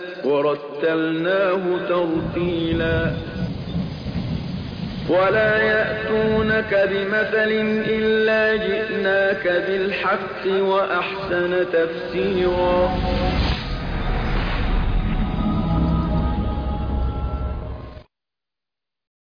ورتلناه ترتيلا ولا يأتونك بمثل إلا جئناك بالحق وأحسن تفسيرا